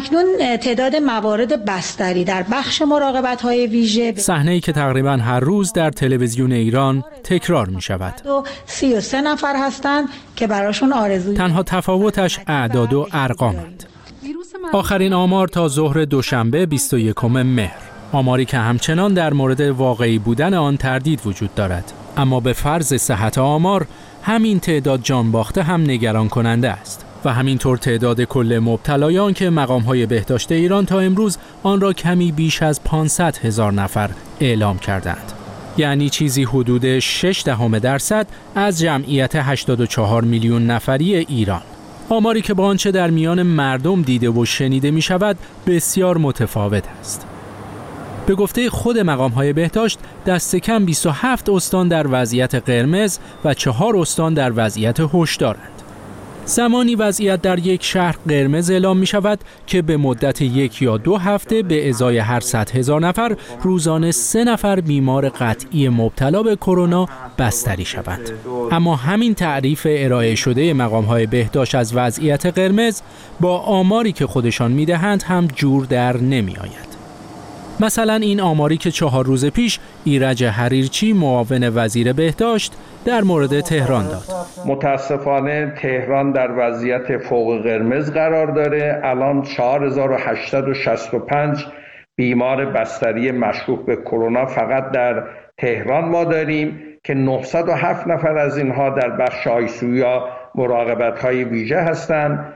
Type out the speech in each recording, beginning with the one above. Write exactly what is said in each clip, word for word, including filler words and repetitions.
اکنون تعداد موارد بستری در بخش مراقبت‌های ویژه، صحنه‌ای که تقریباً هر روز در تلویزیون ایران تکرار می‌شود. سی و سه نفر هستند که براشون آرزوی. تنها تفاوتش اعداد و ارقامند. آخرین آمار تا ظهر دوشنبه بیست و یکم مهر، آماری که همچنان در مورد واقعی بودن آن تردید وجود دارد. اما به فرض صحت آمار، همین تعداد جان باخته هم نگران کننده است و همینطور تعداد کل مبتلایان که مقام‌های بهداشت ایران تا امروز آن را کمی بیش از پانصد هزار نفر اعلام کردند. یعنی چیزی حدود شش دهم درصد از جمعیت هشتاد و چهار میلیون نفری ایران. آماری که با آنچه در میان مردم دیده و شنیده می شود بسیار متفاوت است. به گفته خود مقام‌های بهداشت، دست کم بیست و هفت استان در وضعیت قرمز و چهار استان در وضعیت هشدارند. زمانی وضعیت در یک شهر قرمز اعلام می شود که به مدت یک یا دو هفته به ازای هر صد هزار نفر روزانه سه نفر بیمار قطعی مبتلا به کرونا بستری شوند. اما همین تعریف ارائه شده مقام‌های بهداشت از وضعیت قرمز با آماری که خودشان می دهند هم جور در نمی آید. مثلا این آماری که چهار روز پیش ایرج حریرچی معاون وزیر بهداشت در مورد تهران داد. متاسفانه تهران در وضعیت فوق قرمز قرار داره. الان چهار هزار و هشتصد و شصت و پنج بیمار بستری مشکوک به کرونا فقط در تهران ما داریم که نهصد و هفت نفر از اینها در بخش آی سی یو یا مراقبت‌های ویژه هستند.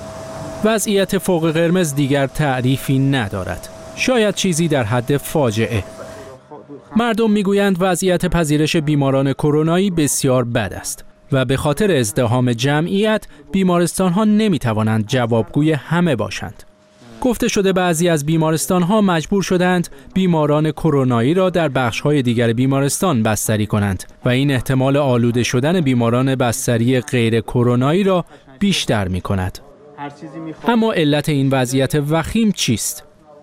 وضعیت فوق قرمز دیگر تعریفی ندارد. شاید چیزی در حد فاجعه. مردم میگویند وضعیت پذیرش بیماران کرونایی بسیار بد است و به خاطر ازدحام جمعیت بیمارستان‌ها نمی‌توانند جوابگوی همه باشند. گفته شده بعضی از بیمارستان‌ها مجبور شدند بیماران کرونایی را در بخش‌های دیگر بیمارستان بستری کنند و این احتمال آلوده شدن بیماران بستری غیر کرونایی را بیشتر می‌کند. اما علت این وضعیت وخیم چیست؟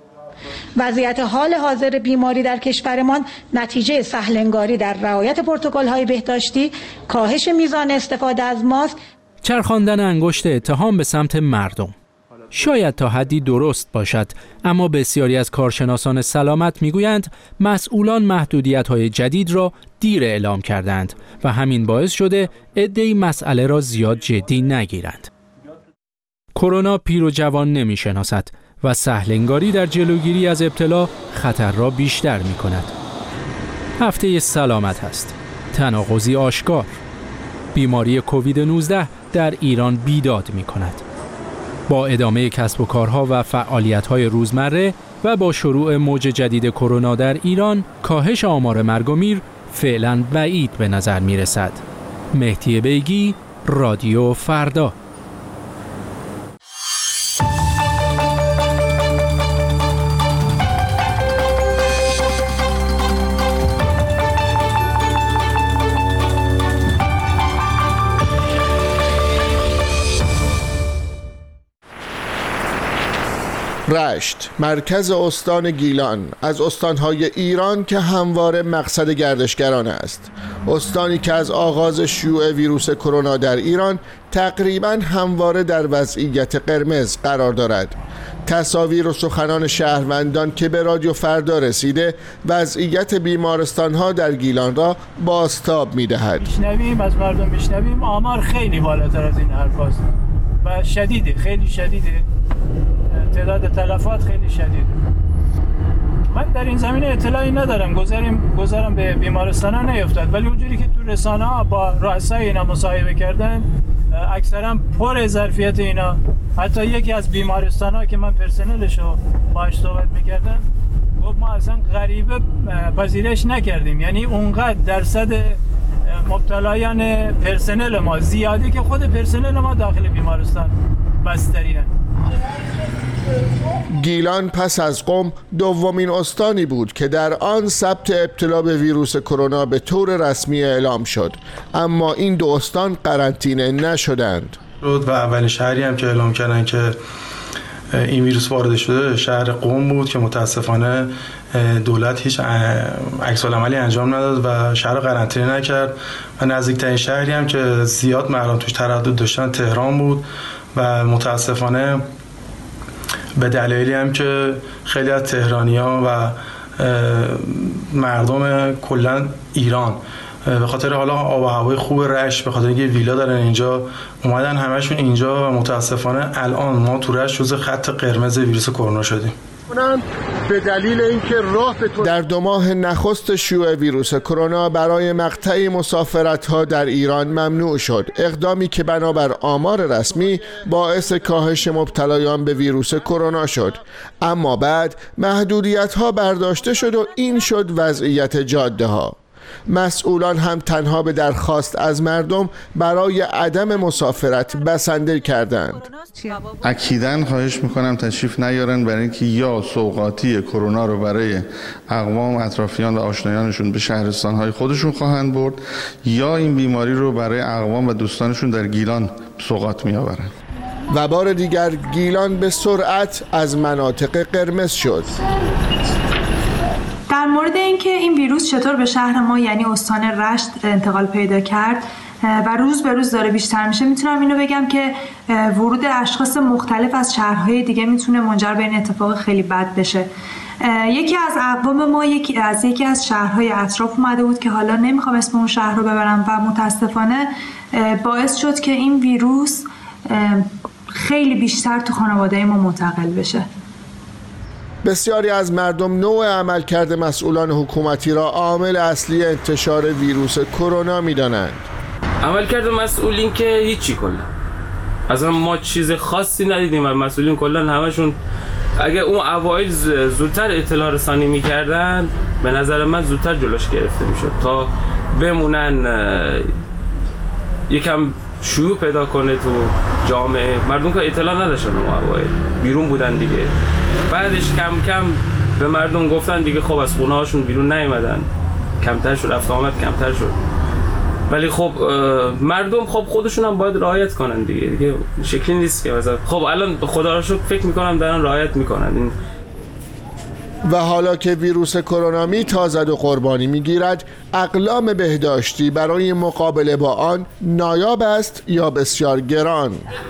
وضعیت حال حاضر بیماری در کشورمان نتیجه سهل‌انگاری در رعایت پروتکل‌های بهداشتی، کاهش میزان استفاده از ماسک، چرخاندن انگشت اتهام به سمت مردم. شاید تا حدی درست باشد، اما بسیاری از کارشناسان سلامت میگویند مسئولان محدودیت‌های جدید را دیر اعلام کردند و همین باعث شده عده‌ای مسئله را زیاد جدی نگیرند. کرونا پیر و جوان نمی‌شناسد و سهل‌انگاری در جلوگیری از ابتلا خطر را بیشتر می کند. هفته سلامت است. تناقضی آشکار. بیماری کووید نوزده در ایران بیداد می کند. با ادامه کسب و کارها و فعالیت‌های روزمره و با شروع موج جدید کرونا در ایران، کاهش آمار مرگ و میر فعلاً بعید به نظر می رسد. مهدی بیگی، رادیو فردا. رشت، مرکز استان گیلان، از استانهای ایران که همواره مقصد گردشگران است. استانی که از آغاز شیوع ویروس کرونا در ایران تقریباً همواره در وضعیت قرمز قرار دارد. تصاویر و سخنان شهروندان که به رادیو فردا رسیده وضعیت بیمارستان‌ها در گیلان را بازتاب می‌دهد. میشنویم از مردم میشنویم آمار خیلی بالاتر از این حرفاست و شدیده، خیلی شدیده. تعداد تلفات خیلی شدید. من در این زمینه اطلاعی ندارم، گذارم گذارم به بیمارستان‌ها نیفتاد، ولی اونجوری که تو رسانه‌ها با رؤسای اینا مصاحبه کردن اکثرا پر ظرفیت اینا. حتی یکی از بیمارستان‌ها که من پرسنلشو باهاش صحبت می‌کردم گفت ما اصلا غریبه پذیرش نکردیم، یعنی اونقدر درصد مبتلایان پرسنل ما زیادی که خود پرسنل ما داخل بیمارستان بستری هستند. گیلان پس از قم دومین استانی بود که در آن ثبت ابتلا به ویروس کرونا به طور رسمی اعلام شد، اما این دو استان قرنطینه نشدند. و اولین شهری هم که اعلام کردن که این ویروس وارد شده شهر قم بود که متاسفانه دولت هیچ عکس‌العملی انجام نداد و شهر قرنطینه نکرد و نزدیکترین شهری هم که زیاد مردم توش تردد داشتن تهران بود و متاسفانه به دلایلی هم که خیلی از تهرانی‌ها و مردم کلا ایران به خاطر حالا آب و هوای خوب رشت، به خاطر اینکه ویلا دارن اینجا، اومدن همشون اینجا و متاسفانه الان ما تو رشت جزو خط قرمز ویروس کرونا شدیم. به دلیل اینکه راه به در دو ماه نخست شیوع ویروس کرونا برای مقطعی مسافرت‌ها در ایران ممنوع شد، اقدامی که بنابر آمار رسمی باعث کاهش مبتلایان به ویروس کرونا شد. اما بعد محدودیت‌ها برداشته شد و این شد وضعیت جاده‌ها. مسئولان هم تنها به درخواست از مردم برای عدم مسافرت بسنده کردند. اکیداً خواهش میکنم تشریف نیارن، برای اینکه یا سوغاتی کرونا رو برای اقوام اطرافیان و آشنایانشون به شهرستانهای خودشون خواهند برد، یا این بیماری رو برای اقوام و دوستانشون در گیلان سوغات میآورند. و بار دیگر گیلان به سرعت از مناطق قرمز شد. در مورد اینکه این ویروس چطور به شهر ما یعنی استان رشت انتقال پیدا کرد و روز به روز داره بیشتر میشه، میتونم اینو بگم که ورود اشخاص مختلف از شهرهای دیگه میتونه منجر به این اتفاق خیلی بد بشه. یکی از اقوام ما یکی از یکی از شهرهای اطراف اومده بود که حالا نمیخوام اسم اون شهر رو ببرم و متاسفانه باعث شد که این ویروس خیلی بیشتر تو خانواده ما منتقل بشه. بسیاری از مردم نوع عملکرد مسئولان حکومتی را عامل اصلی انتشار ویروس کرونا می‌دانند. عملکرد مسئولین که هیچی کلا. اصلا ما چیز خاصی ندیدیم و مسئولین کلا همشون اگه اون اوایل زودتر اطلاع رسانی می‌کردن به نظر من زودتر جلوش گرفته می‌شد تا بمونن یکم شیوع پیدا کنه تو جامعه. مردم که اطلاع نداشتن اون اوایل، بیرون بودن دیگه. بعدش کم کم به مردم گفتن دیگه خب از خونه هاشون بیرون نیومدن، کمتر شد، رفت آمد کمتر شد. ولی خب مردم خب خودشون هم باید رعایت کنن دیگه دیگه شکلی نیست که مثلا خب الان خدا رو شکر فکر میکنم دارن رعایت میکنن. این و حالا که ویروس کرونا میتازد و قربانی میگیرد، اقلام بهداشتی برای مقابله با آن نایاب است یا بسیار گران؟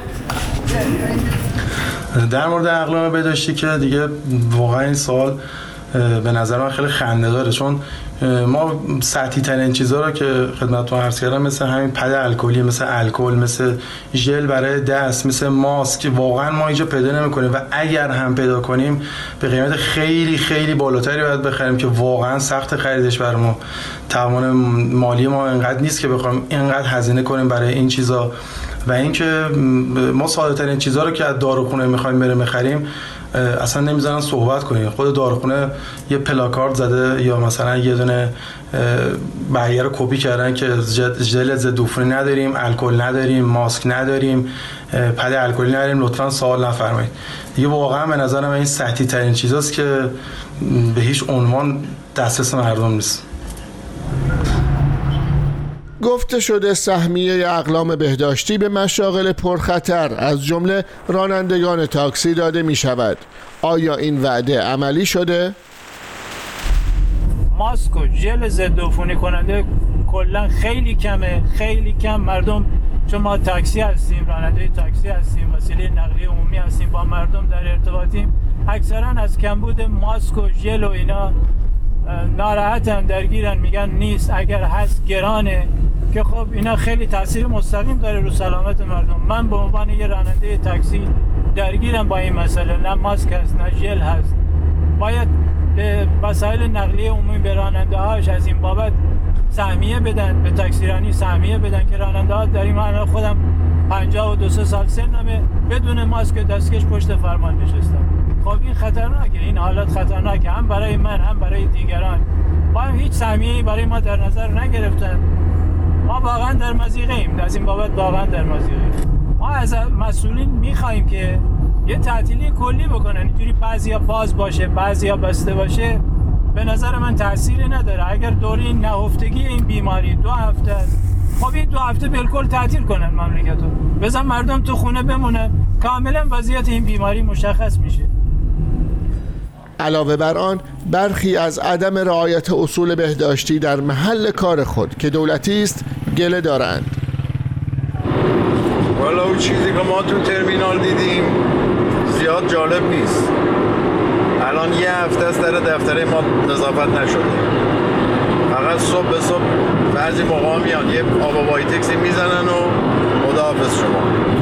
در مورد اقلام بهداشتی که دیگه واقعا این سوال به نظر من خیلی خنده داره، چون ما سطحی ترین چیزا رو که خدمتتون عرض کردم مثل همین پد الکلی، مثل الکل، مثل ژل برای دست، مثل ماسک واقعا ما اینجا پیدا نمی‌کنیم و اگر هم پیدا کنیم به قیمت خیلی خیلی بالاتری باید بخریم که واقعا سخت خریدش برای ما. توان مالی ما اینقدر نیست که بخوایم اینقدر هزینه کنیم برای این چیزا. و اینکه ما ساده ترین چیزا رو که از داروخونه می‌خوایم بریم بخریم اصلا نمیذارن صحبت کنیم. خود داروخونه یه پلاکارد زده یا مثلا یه دونه بیانیه رو کپی کردن که ژل ضد عفونی نداریم، الکل نداریم، ماسک نداریم، پد الکلی نداریم، لطفاً سوال نفرمایید. دیگه واقعا به نظر من این سطحی ترین چیزاست که به هیچ عنوان دسترس مردم نیست. گفته شده سهمیه اقلام بهداشتی به مشاغل پرخطر از جمله رانندگان تاکسی داده می شود. آیا این وعده عملی شده؟ ماسک و ژل ضد عفونی کننده کلا خیلی کمه، خیلی کم. مردم چون ما تاکسی هستیم، راننده تاکسی هستیم، وسیله نقلیه عمومی هستیم، با مردم در ارتباطیم، اکثرا از کمبود ماسک و ژل و اینا ناراحتن، درگیرن، میگن نیست، اگر هست گرانه، که خب اینا خیلی تاثیر مستقیم داره رو سلامت مردم. من به عنوان یه راننده تاکسی درگیرم با این مسئله، نه ماسک هست نه ژل هست. باید به وسایل نقلیه عمومی به راننده هاش از این بابت سهمیه بدن، به تاکسیرانی سهمیه بدن که راننده ها در این معنی خودم پنجاه و دو سه سال سنمه بدون ماسک دستکش پشت فرمان نشستم. خب این خطرناکه، این حالت خطرناکه هم برای من هم برای دیگران. ما هم هیچ سهمیه‌ای برای ما در نظر نگرفتن. ما واقعا در مضیقه ایم، از این بابت واقعا در مضیقه ایم. ما از مسئولین میخوایم که یه تعطیلی کلی بکنن، اینجوری بعضیا باز باشه بعضیا بسته باشه به نظر من تأثیری نداره. اگر دوره نهفتگی این بیماری دو هفته است، خب این دو هفته بالکل تعطیل کنن مملکتو، بزن مردم تو خونه بمونن، کاملا وضعیت این بیماری مشخص میشه. علاوه بر آن، برخی از عدم رعایت اصول بهداشتی در محل کار خود که دولتی است گله دارند. والا اون چیزی که ما تو ترمینال دیدیم زیاد جالب نیست. الان یه هفته است در دفتر ما نظافت نشده. فقط صبح به صبح بعضی موقع میان یه آب و وایتکسی میزنن و خداحافظ شما.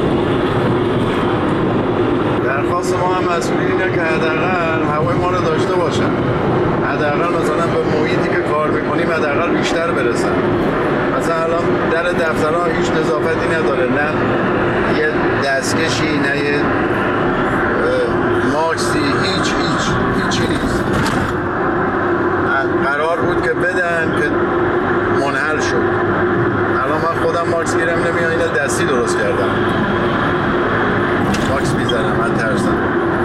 درخواست ما هم مسئولین اینه که حداقل هوای ما رو داشته باشن. حداقل مثلا به محیطی که کار میکنیم حداقل بیشتر برسن. مثلا الان در دفترها هیچ نظافتی نداره، نه یه دستکشی، نه یه ماکسی، هیچ هیچ هیچی نیست. قرار بود که بدن که منحل شد. الان من خودم ماکس گیرم نمیاد، اینا دستی درست کردم. ماکس میزنم، من ترسم.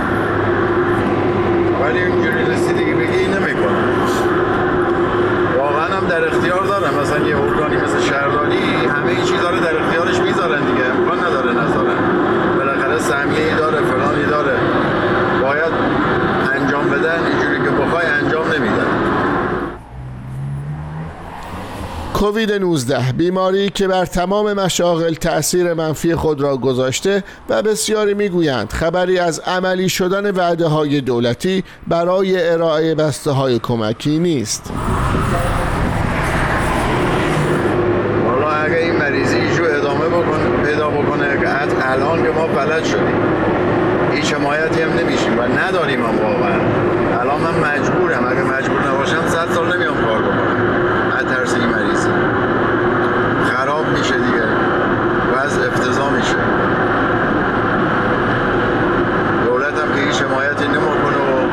ولی اینجوری رسی دیگه بگی نمیکنم. واقعا هم در اختیار دارم، مثلا یه ارگانی مثل شهرداری همه این چیزا رو در اختیارش میذارن دیگه، امکان نداره نذارن. بالاخره سهمیه‌ای داره، فلانی داره. باید انجام بدن، اینجوری که بخوای انجام نمیدن. کووید نوزده بیماری که بر تمام مشاغل تأثیر منفی خود را گذاشته و بسیاری میگویند خبری از عملی شدن وعده‌های دولتی برای ارائه بسته‌های کمکی نیست. والا اگه این مریضی ایشو ادامه بکنه پیدا بکنه که الان که ما فلج شدیم هیچ حمایتی هم نمیشیم و نداریم هم واقعا. الان من مجبورم، اگه مجبور نباشم صد سال نمیام کار بکنم. ترس این مریضی خراب میشه دیگه، وضع افتضاح میشه. دولت هم که هیچ حمایتی نمیکنه و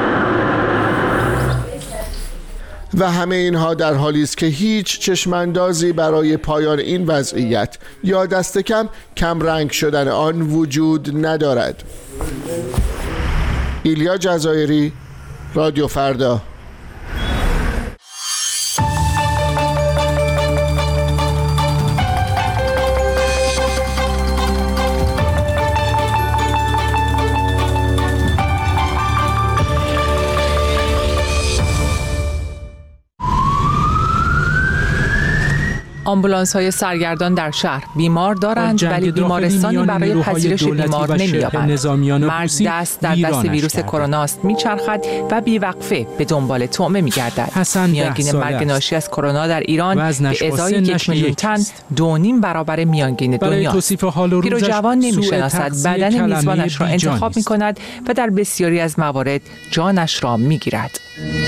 و همه اینها در حالی است که هیچ چشماندازی برای پایان این وضعیت یا دست کم کم رنگ شدن آن وجود ندارد. ایلیا جزایری، رادیو فردا. آمبولانس‌های سرگردان در شهر بیمار دارند ولی بیمارستانی برای پذیرش بیمار نمی‌یابند. مرگ دست در دست ویروس کرونا است، میچرخد و بیوقفه به دنبال طعمه می‌گردد. میانگین مرگ ناشی از کرونا در ایران به ازای یک میلیون تن دو نیم برابر میانگین دنیاست. پیر و جوان نمی‌شناسد، بدن میزبانش را انتخاب می‌کند و در بسیاری از موارد جانش را می‌گیرد.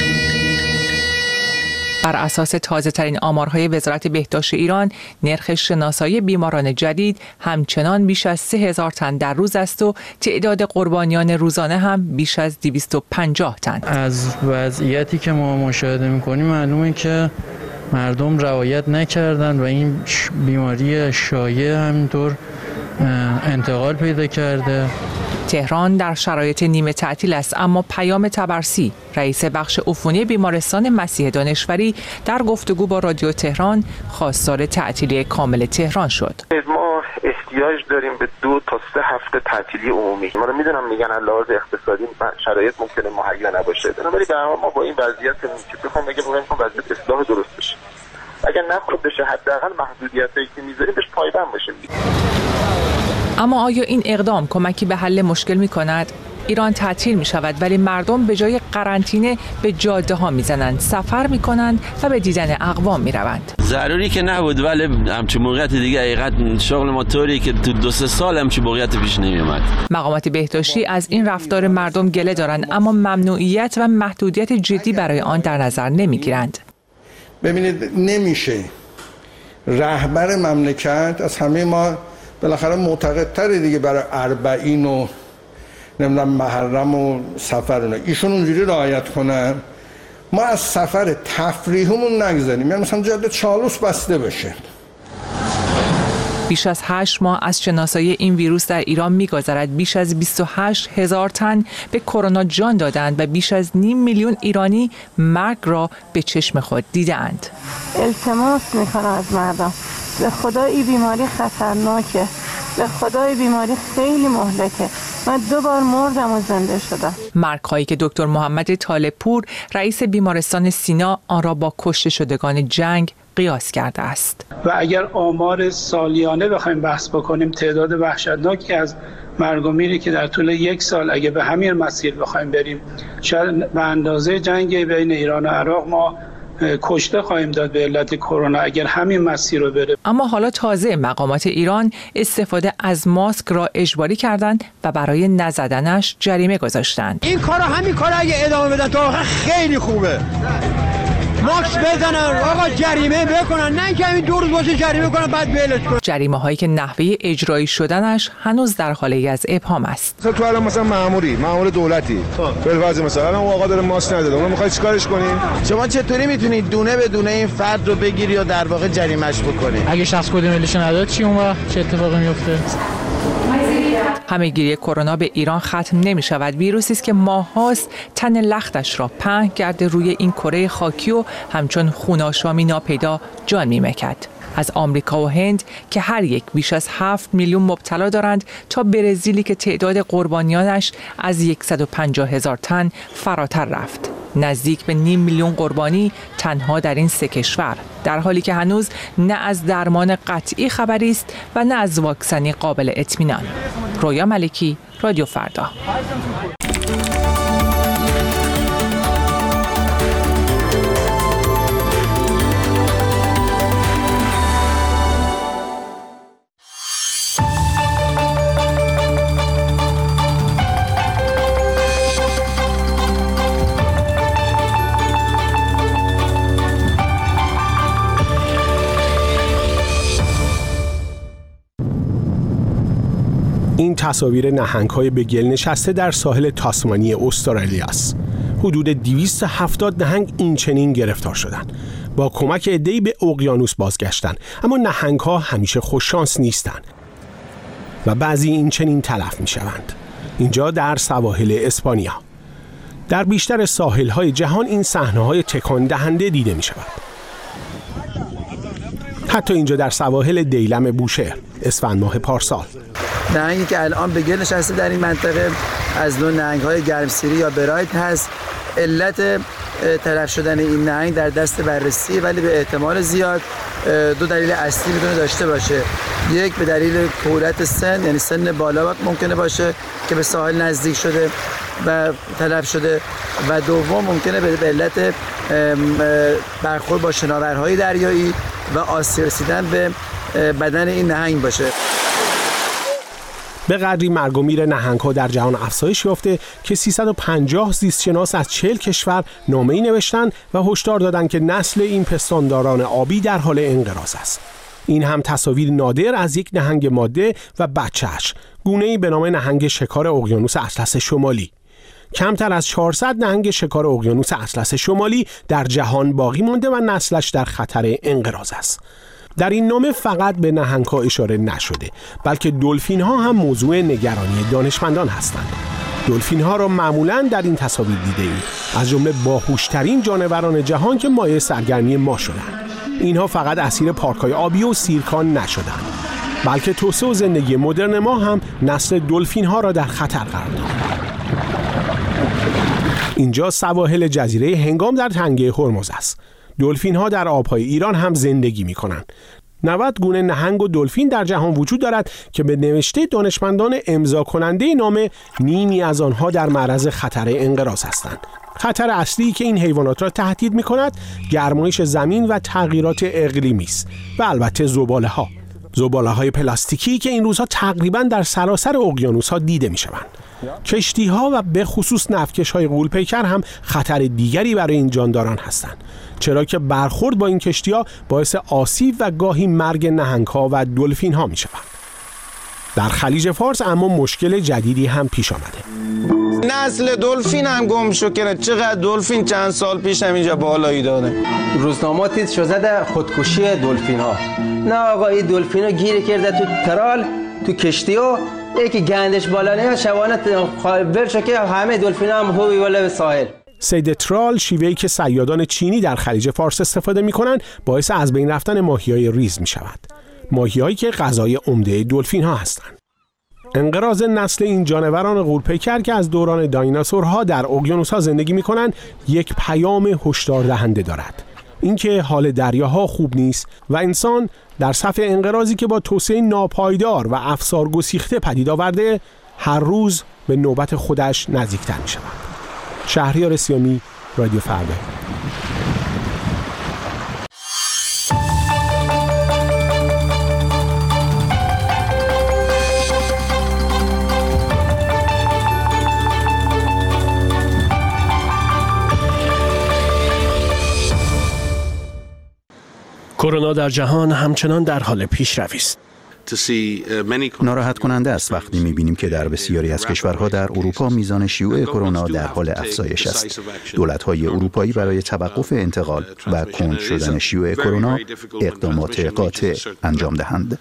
بر اساس تازه‌ترین آمارهای وزارت بهداشت ایران، نرخ شناسایی بیماران جدید همچنان بیش از سه هزار تن در روز است و تعداد قربانیان روزانه هم بیش از دویست و پنجاه تن. از وضعیتی که ما مشاهده می‌کنیم معلومه که مردم رعایت نکردن و این بیماری شایع همینطور انتقال پیدا کرده. تهران در شرایط نیمه تعطیل است، اما پیام طبرسی، رئیس بخش عفونی بیمارستان مسیح دانشوری، در گفتگو با رادیو تهران خواستار تعطیلی کامل تهران شد. ما احتیاج داریم به دو تا سه هفته تعطیلی عمومی. ما رو میدونم میگن علاوه اقتصادی شرایط ممکنه مهیا نباشه، ولی در واقع ما با این وضعیت که بخوام بگم بگم وضعیت اصلاح درست بشه. اگر نخود بشه حداقل محدودیتایی که میذاریم بهش پایبند باشیم. اما آیا این اقدام کمکی به حل مشکل می کند؟ ایران تعطیل می شود ولی مردم به جای قرنطینه به جاده ها می زنند، سفر می کنند و به دیدن اقوام می روند. ضروری که نبود ولی همچون موقعیت دیگه حقیقت شغل ما طوری که تو دو سه سال همچون موقعیت پیش نمی اومد. مقامات بهداشتی از این رفتار مردم گله دارند، اما ممنوعیت و محدودیت جدی برای آن در نظر نمی گیرند. ببینید نمیشه رهبر مملکت از همه ما بالاخره معتقدتره دیگه برای اربعین و نمیدونم محرم و سفر اینا، ایشون اونجوری رعایت کنن ما از سفر تفریحمون نگذاریم، یعنی مثلا جاده چالوس بسته بشه. بیش از هشت ماه از شناسایی این ویروس در ایران می‌گذرد. بیش از بیست و هشت هزار تن به کرونا جان دادند و بیش از نیم میلیون ایرانی مرگ را به چشم خود دیدند. التماس می‌کنم از مردم، به خدا این بیماری خطرناکه، به خدا این بیماری خیلی مهلکه. من دو بار مردم و زنده شدم. مرگ‌هایی که دکتر محمد طالب‌پور رئیس بیمارستان سینا آن را با کشته شدگان جنگ قیاس کرده است. و اگر آمار سالیانه بخوایم بحث بکنیم تعداد وحشتناکی از مرگ و میری که در طول یک سال اگه به همین مسیر بخوایم بریم شاید به اندازه جنگ بین ایران و عراق ما کشته خواهیم داد به علت کرونا اگر همین مسیر رو بره. اما حالا تازه مقامات ایران استفاده از ماسک را اجباری کردند و برای نزدنش جریمه گذاشتند. این کارا همین کارا اگه ادامه بدن تا آخر خیلی خوبه. ماسک بزنن آقا جریمه بکنن، نه اینکه همین دو روز باشه جریمه کنن بعد ولش کنن. جریمه هایی که نحوه اجرایی شدنش هنوز در حال از ابهام است. مثلا تو الان مثلا مأموری، مأمور دولتی، بالفرض مثلا اون آقا داره ماسک نداده، اون میخواد چیکارش کنی؟ شما چطوری میتونید دونه به دونه این فرد رو بگیری یا در واقع جریمه‌اش بکنی؟ اگه شخص کد ملیش نداد چی اون وقت چه اتفاقی میفته؟ همه‌گیری کرونا به ایران ختم نمی شود. ویروسی است که ماه‌هاست تن لختش را پهن کرده روی این کره خاکی و همچون خوناشامی ناپیدا جان می‌مکد. از آمریکا و هند که هر یک بیش از هفت میلیون مبتلا دارند تا برزیلی که تعداد قربانیانش از صد و پنجاه هزار تن فراتر رفت. نزدیک به نیم میلیون قربانی تنها در این سه کشور، در حالی که هنوز نه از درمان قطعی خبری است و نه از واکسنی قابل اطمینان. رویا ملکی، رادیو فردا. این تصاویر نهنگ‌های به گل نشسته در ساحل تاسمانی استرالیا است. حدود دویست و هفتاد نهنگ این چنین گرفتار شدند. با کمک عده‌ای به اقیانوس بازگشتند، اما نهنگ‌ها همیشه خوششانس نیستند و بعضی این چنین تلف می‌شوند. اینجا در سواحل اسپانیا. در بیشتر ساحل‌های جهان این صحنه‌های تکان دهنده دیده می‌شود. حتی اینجا در سواحل دیلم بوشهر اسفند ماه پارسال. نهنگی که الان به گل نشسته در این منطقه از نوع نهنگ‌های گرمسیری یا برایت هست. علت تلف شدن این نهنگ در دست بررسی، ولی به احتمال زیاد دو دلیل اصلی میتونه داشته باشه. یک به دلیل کهولت سن، یعنی سن بالا ممکنه باشه که به ساحل نزدیک شده و تلف شده، و دوم ممکنه به علت برخورد با شناورهای دریایی و آسیب رسیدن به بدن این نهنگ باشه. به قدری مرگ و میر نهنگ‌ها در جهان افزایش یافته که سیصد و پنجاه زیستشناس از چهل کشور نامه‌ای نوشتند و هشدار دادند که نسل این پستانداران آبی در حال انقراض است. این هم تصاویر نادر از یک نهنگ ماده و بچه‌اش، گونه‌ای به نام نهنگ شکار اقیانوس اطلس شمالی. کمتر از چهارصد نهنگ شکار اقیانوس اطلس شمالی در جهان باقی مانده و نسلش در خطر انقراض است. در این نامه فقط به نهنگ‌ها اشاره نشده، بلکه دلفین‌ها هم موضوع نگرانی دانشمندان هستند. دلفین‌ها را معمولاً در این تصاویر دیده‌ایم، از جمله باهوش‌ترین جانوران جهان که مایه سرگرمی ما شدند. اینها فقط اسیر پارک‌های آبی و سیرک‌ها نشدند، بلکه توسعه و زندگی مدرن ما هم نسل دلفین‌ها را در خطر قرار داد. اینجا سواحل جزیره هنگام در تنگه هرمز است. دلفین‌ها در آب‌های ایران هم زندگی می‌کنند. نود گونه نهنگ و دلفین در جهان وجود دارد که به نوشته دانشمندان امضا کننده نامه نیمی از آنها در معرض خطر انقراض هستند. خطر اصلی که این حیوانات را تهدید می‌کند گرمایش زمین و تغییرات اقلیمی است و البته زباله‌ها. زباله‌های پلاستیکی که این روزها تقریباً در سراسر اقیانوس‌ها دیده می‌شوند. کشتی‌ها و به خصوص نفتکش‌های غول‌پیکر هم خطر دیگری برای این جانداران هستند، چرا که برخورد با این کشتی‌ها باعث آسیب و گاهی مرگ نهنگ‌ها و دلفین‌ها می‌شود. در خلیج فارس اما مشکل جدیدی هم پیش آمده. نسل دلفین هم گم شد که چقدر دلفین چند سال پیش هم اینجا بالایی داده. روزنامه تیتر شده خودکشی دلفین ها. نه آقا این دلفین ها گیر کرده تو ترال، تو کشتی ها، یکی گندش بالا نه شبانه ول شد که همه دلفین ها هم هوی بالا به ساحل. صید ترال، شیوهی که صیادان چینی در خلیج فارس استفاده می‌کنند، باعث از بین رفتن ماهی‌های ریز می‌شود. ماهی‌هایی که غذای عمده دلفین‌ها هستند. انقراض نسل این جانوران غول‌پیکر که از دوران دایناسورها در اقیانوس‌ها زندگی می‌کنند، یک پیام هشدار دهنده دارد. اینکه حال دریاها خوب نیست و انسان در صف انقراضی که با توسعه ناپایدار و افسار گسیخته پدید آورده، هر روز به نوبت خودش نزدیکتر می شود. شهریار سیامی، رادیو فردا. کرونا در جهان همچنان در حال پیشروی است. ناراحت کننده است وقتی می‌بینیم که در بسیاری از کشورها در اروپا میزان شیوع کرونا در حال افزایش است. دولت‌های اروپایی برای توقف انتقال و کند شدن شیوع کرونا اقدامات قاطع انجام دهند.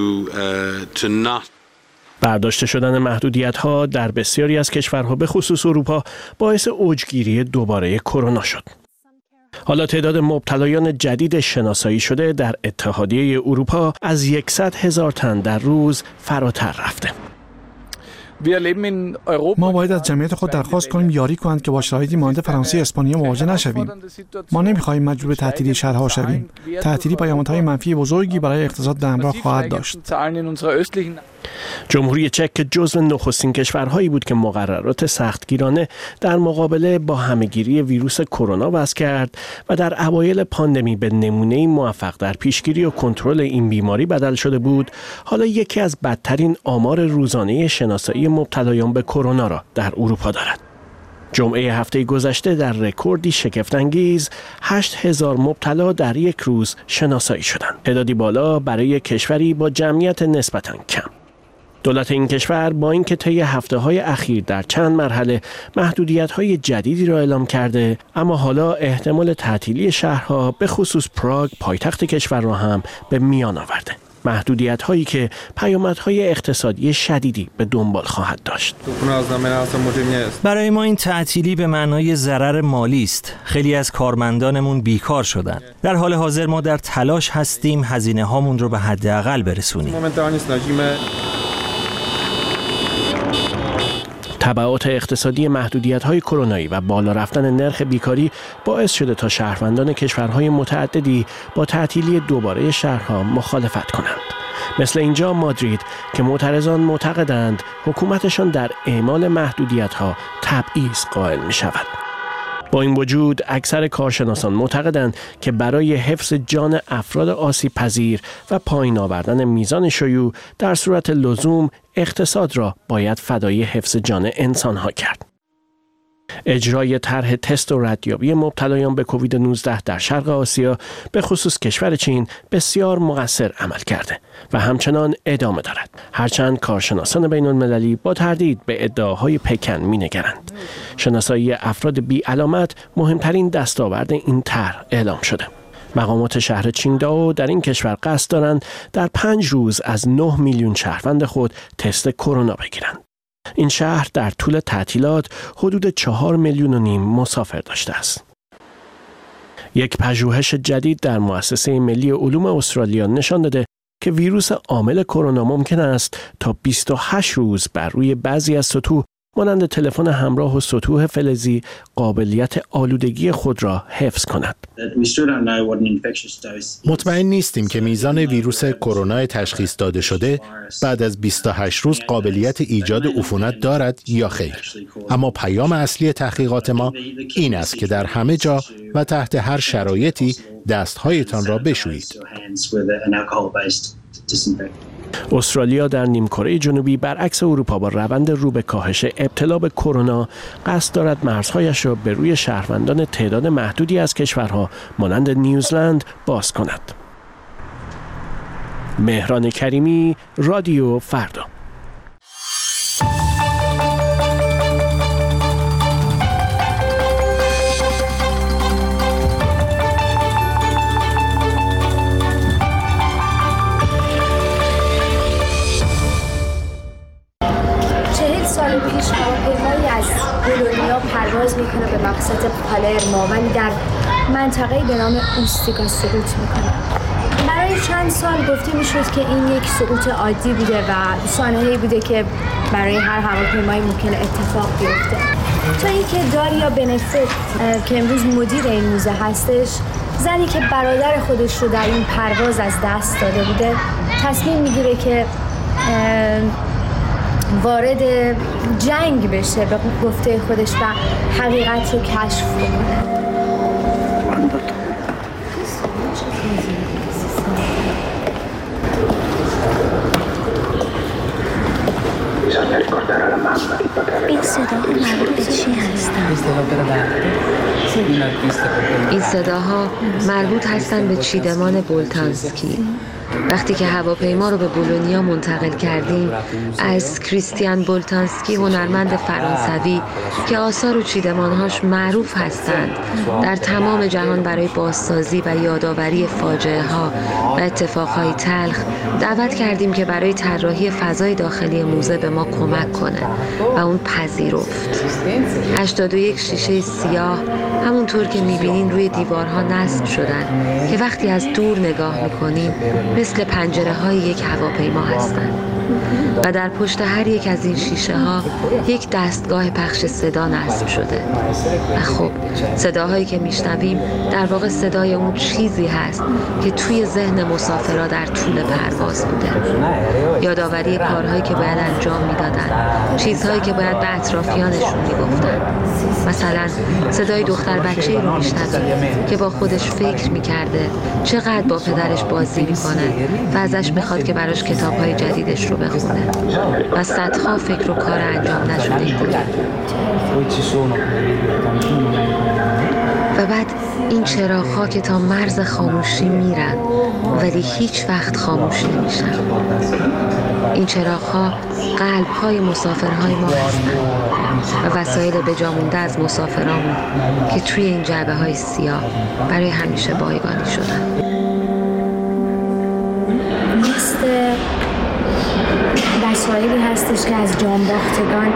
برداشته شدن محدودیت‌ها در بسیاری از کشورها به خصوص اروپا باعث اوجگیری دوباره کرونا شد. حالا تعداد مبتلایان جدید شناسایی شده در اتحادیه اروپا از صد هزار تن در روز فراتر رفته. ما باید از جمعیت خود درخواست کنیم یاری کنند که با شرایطی مانند فرانسه و اسپانیا مواجه نشویم. ما نمی‌خواهیم مجبور به تعطیلی شهرها شویم. تعطیلی پیامدهای منفی بزرگی برای اقتصاد به همراه خواهد داشت. جمهوری چک که جزو نخستین کشورهایی بود که مقررات سختگیرانه در مقابله با همهگیری ویروس کرونا وضع کرد و در اوایل پاندمی به نمونه‌ای موفق در پیشگیری و کنترل این بیماری بدل شده بود، حالا یکی از بدترین آمار روزانه شناسایی مبتلایان به کرونا را در اروپا دارد. جمعه هفته گذشته در رکوردی شگفت‌انگیز هشت هزار مبتلا در یک روز شناسایی شدند. تعدادی بالا برای کشوری با جمعیت نسبتاً کم. دولت این کشور با اینکه طی هفته‌های اخیر در چند مرحله محدودیت‌های جدیدی را اعلام کرده، اما حالا احتمال تعطیلی شهرها به خصوص پراگ پایتخت کشور را هم به میان آورده. محدودیت‌هایی که پیامدهای اقتصادی شدیدی به دنبال خواهد داشت. برای ما این تعطیلی به معنای ضرر مالی است. خیلی از کارمندانمون بیکار شدند. در حال حاضر ما در تلاش هستیم هزینه هامون رو به حداقل برسونیم. تبعات اقتصادی محدودیت‌های کرونایی و بالا رفتن نرخ بیکاری باعث شده تا شهروندان کشورهای متعددی با تعطیلی دوباره شهرها مخالفت کنند. مثل اینجا مادرید که معترضان معتقدند حکومتشان در اعمال محدودیت‌ها تبعیض قائل می‌شود. با این وجود اکثر کارشناسان معتقدند که برای حفظ جان افراد آسیب پذیر و پایین آوردن میزان شیوع در صورت لزوم اقتصاد را باید فدای حفظ جان انسانها کرد. اجرای طرح تست و ردیابی مبتلایان به کووید نوزده در شرق آسیا به خصوص کشور چین بسیار مقصر عمل کرده و همچنان ادامه دارد. هرچند کارشناسان بین المللی با تردید به ادعاهای پکن می‌نگرند. شناسایی افراد بی علامت مهمترین دستاورد این طرح اعلام شده. مقامات شهر چینگدائو در این کشور قصد دارند در پنج روز از نه میلیون شهروند خود تست کرونا بگیرند. این شهر در طول تعطیلات حدود چهار میلیون و نیم مسافر داشته است. یک پژوهش جدید در مؤسسه ملی علوم استرالیا نشان داده که ویروس عامل کرونا ممکن است تا بیست و هشت روز بر روی بعضی از سطوح مانند تلفن همراه و سطوح فلزی قابلیت آلودگی خود را حفظ کند. مطمئن نیستیم که میزان ویروس کرونا تشخیص داده شده بعد از بیست و هشت روز قابلیت ایجاد عفونت دارد یا خیر. اما پیام اصلی تحقیقات ما این است که در همه جا و تحت هر شرایطی دستهایتان را بشویید. استرالیا در نیمکره جنوبی برعکس اروپا با روند رو به کاهش ابتلا به کرونا قصد دارد مرزهایش را به روی شهروندان تعداد محدودی از کشورها مانند نیوزلند باز کند. مهران کریمی، رادیو فردا. پیش هواپیمایی از بولونیا پرواز میکنه به مقصد پالرمو ولی در منطقه‌ای به نام اوستیکا سقوط میکنه. برای چند سال گفته میشد که این یک سقوط عادی بوده و سانحه‌ای بوده که برای هر هواپیمایی ممکنه اتفاق بیفته. تا اینکه داریا بنفیت که امروز مدیر این موزه هستش، زنی که برادر خودش رو در این پرواز از دست داده بوده، تصمیم میگیره که وارد جنگ بشه به گفته خودش و حقیقت رو کشف کنه. این صدا مربوط به چی هستن؟ این صداها مربوط هستن به چیدمان بولتانسکی. وقتی که هواپیما رو به بولونیا منتقل کردیم، از کریستیان بولتانسکی هنرمند فرانسوی که آثار و چیدمانهاش معروف هستند در تمام جهان برای بازسازی و یادآوری فاجعه ها و اتفاقهای تلخ، دعوت کردیم که برای طراحی فضای داخلی موزه به ما کمک کنه و اون پذیرفت. هشتاد و یک شیشه سیاه همونطور که میبینین روی دیوارها نصب شدن که وقتی از دور نگاه میکنیم مثل پنجره های یک هواپیما هستند و در پشت هر یک از این شیشه ها یک دستگاه پخش صدا نصب شده و خب صداهایی که میشنویم در واقع صدای اون چیزی هست که توی ذهن مسافرها در طول پرواز بوده. یادآوری کارهایی که باید انجام میدادن، چیزهایی که باید به اطرافیانشون میگفتن. مثلا صدای دختر بچه‌ای رو میشنویم که با خودش فکر میکرده چقدر با پدرش بازی میکنه و ازش میخواد که براش کتابهای جدیدش رو بخونه و صدها فکر و کار انجام نشده دیگه. و بعد این چراغ‌ها که تا مرز خاموشی میرن ولی هیچ وقت خاموش نمیشن. این چراغ‌ها قلب‌های مسافرهای ما هستن و وسایل بجامونده از مسافرامون که توی این جعبه‌های سیاه برای همیشه بایگانی شدن. مثل وسایلی هستش که از جانباختگان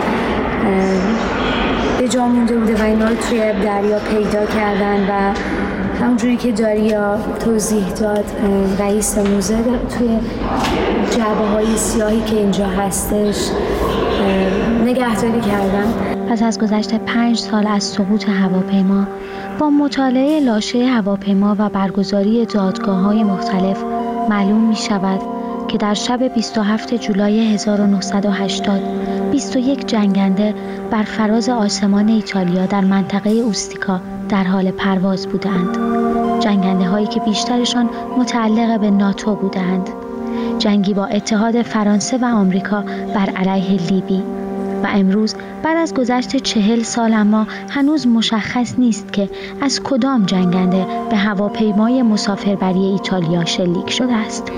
به جا مونده بوده و اینا رو توی دریا پیدا کردن و همونجوری که داریا توضیح داد رئیس موزه توی جعبه های سیاهی که اینجا هستش نگهداری کردن. پس از گذشت پنج سال از سقوط هواپیما، با مطالعه لاشه هواپیما و برگزاری دادگاه‌های مختلف معلوم می شود که در شب بیست و هفتم جولای هزار و نهصد و هشتاد بیست و یک جنگنده بر فراز آسمان ایتالیا در منطقه اوستیکا در حال پرواز بودند. جنگنده هایی که بیشترشان متعلق به ناتو بودند. جنگی با اتحاد فرانسه و آمریکا بر علیه لیبی. و امروز بعد از گذشت چهل سال اما هنوز مشخص نیست که از کدام جنگنده به هواپیمای مسافربری ایتالیا شلیک شده است.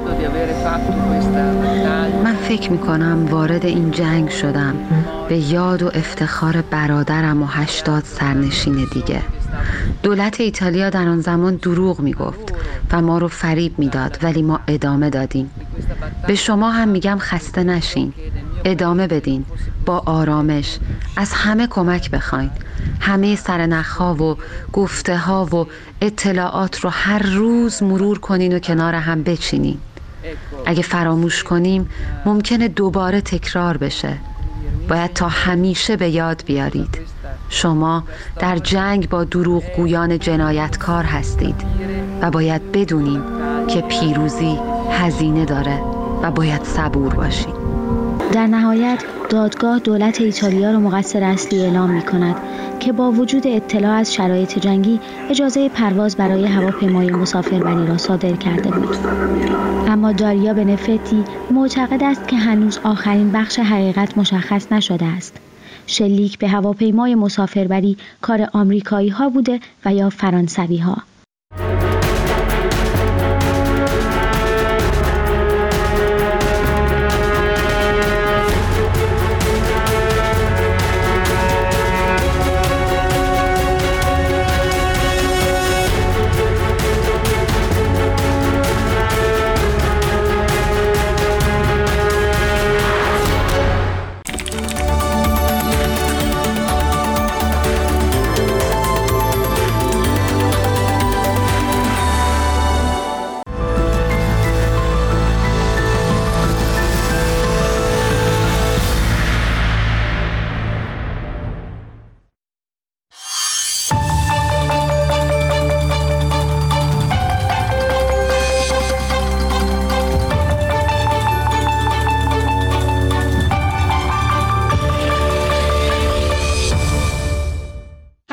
من فکر میکنم وارد این جنگ شدم به یاد و افتخار برادرم و هشتاد سرنشین دیگه. دولت ایتالیا در آن زمان دروغ میگفت و ما رو فریب میداد، ولی ما ادامه دادیم. به شما هم میگم خسته نشین، ادامه بدین، با آرامش از همه کمک بخواین. همه سرنخ‌ها و گفته‌ها و اطلاعات رو هر روز مرور کنین و کنار هم بچینین. اگه فراموش کنیم ممکنه دوباره تکرار بشه. باید تا همیشه به یاد بیارید شما در جنگ با دروغگویان جنایتکار هستید و باید بدونین که پیروزی هزینه داره و باید صبور باشید. در نهایت دادگاه دولت ایتالیا را مقصر اصلی اعلام می کند که با وجود اطلاع از شرایط جنگی اجازه پرواز برای هواپیمای مسافربری را صادر کرده بود. اما داریا بنفتی معتقد است که هنوز آخرین بخش حقیقت مشخص نشده است. شلیک به هواپیمای مسافربری کار آمریکایی ها بوده و یا فرانسوی ها.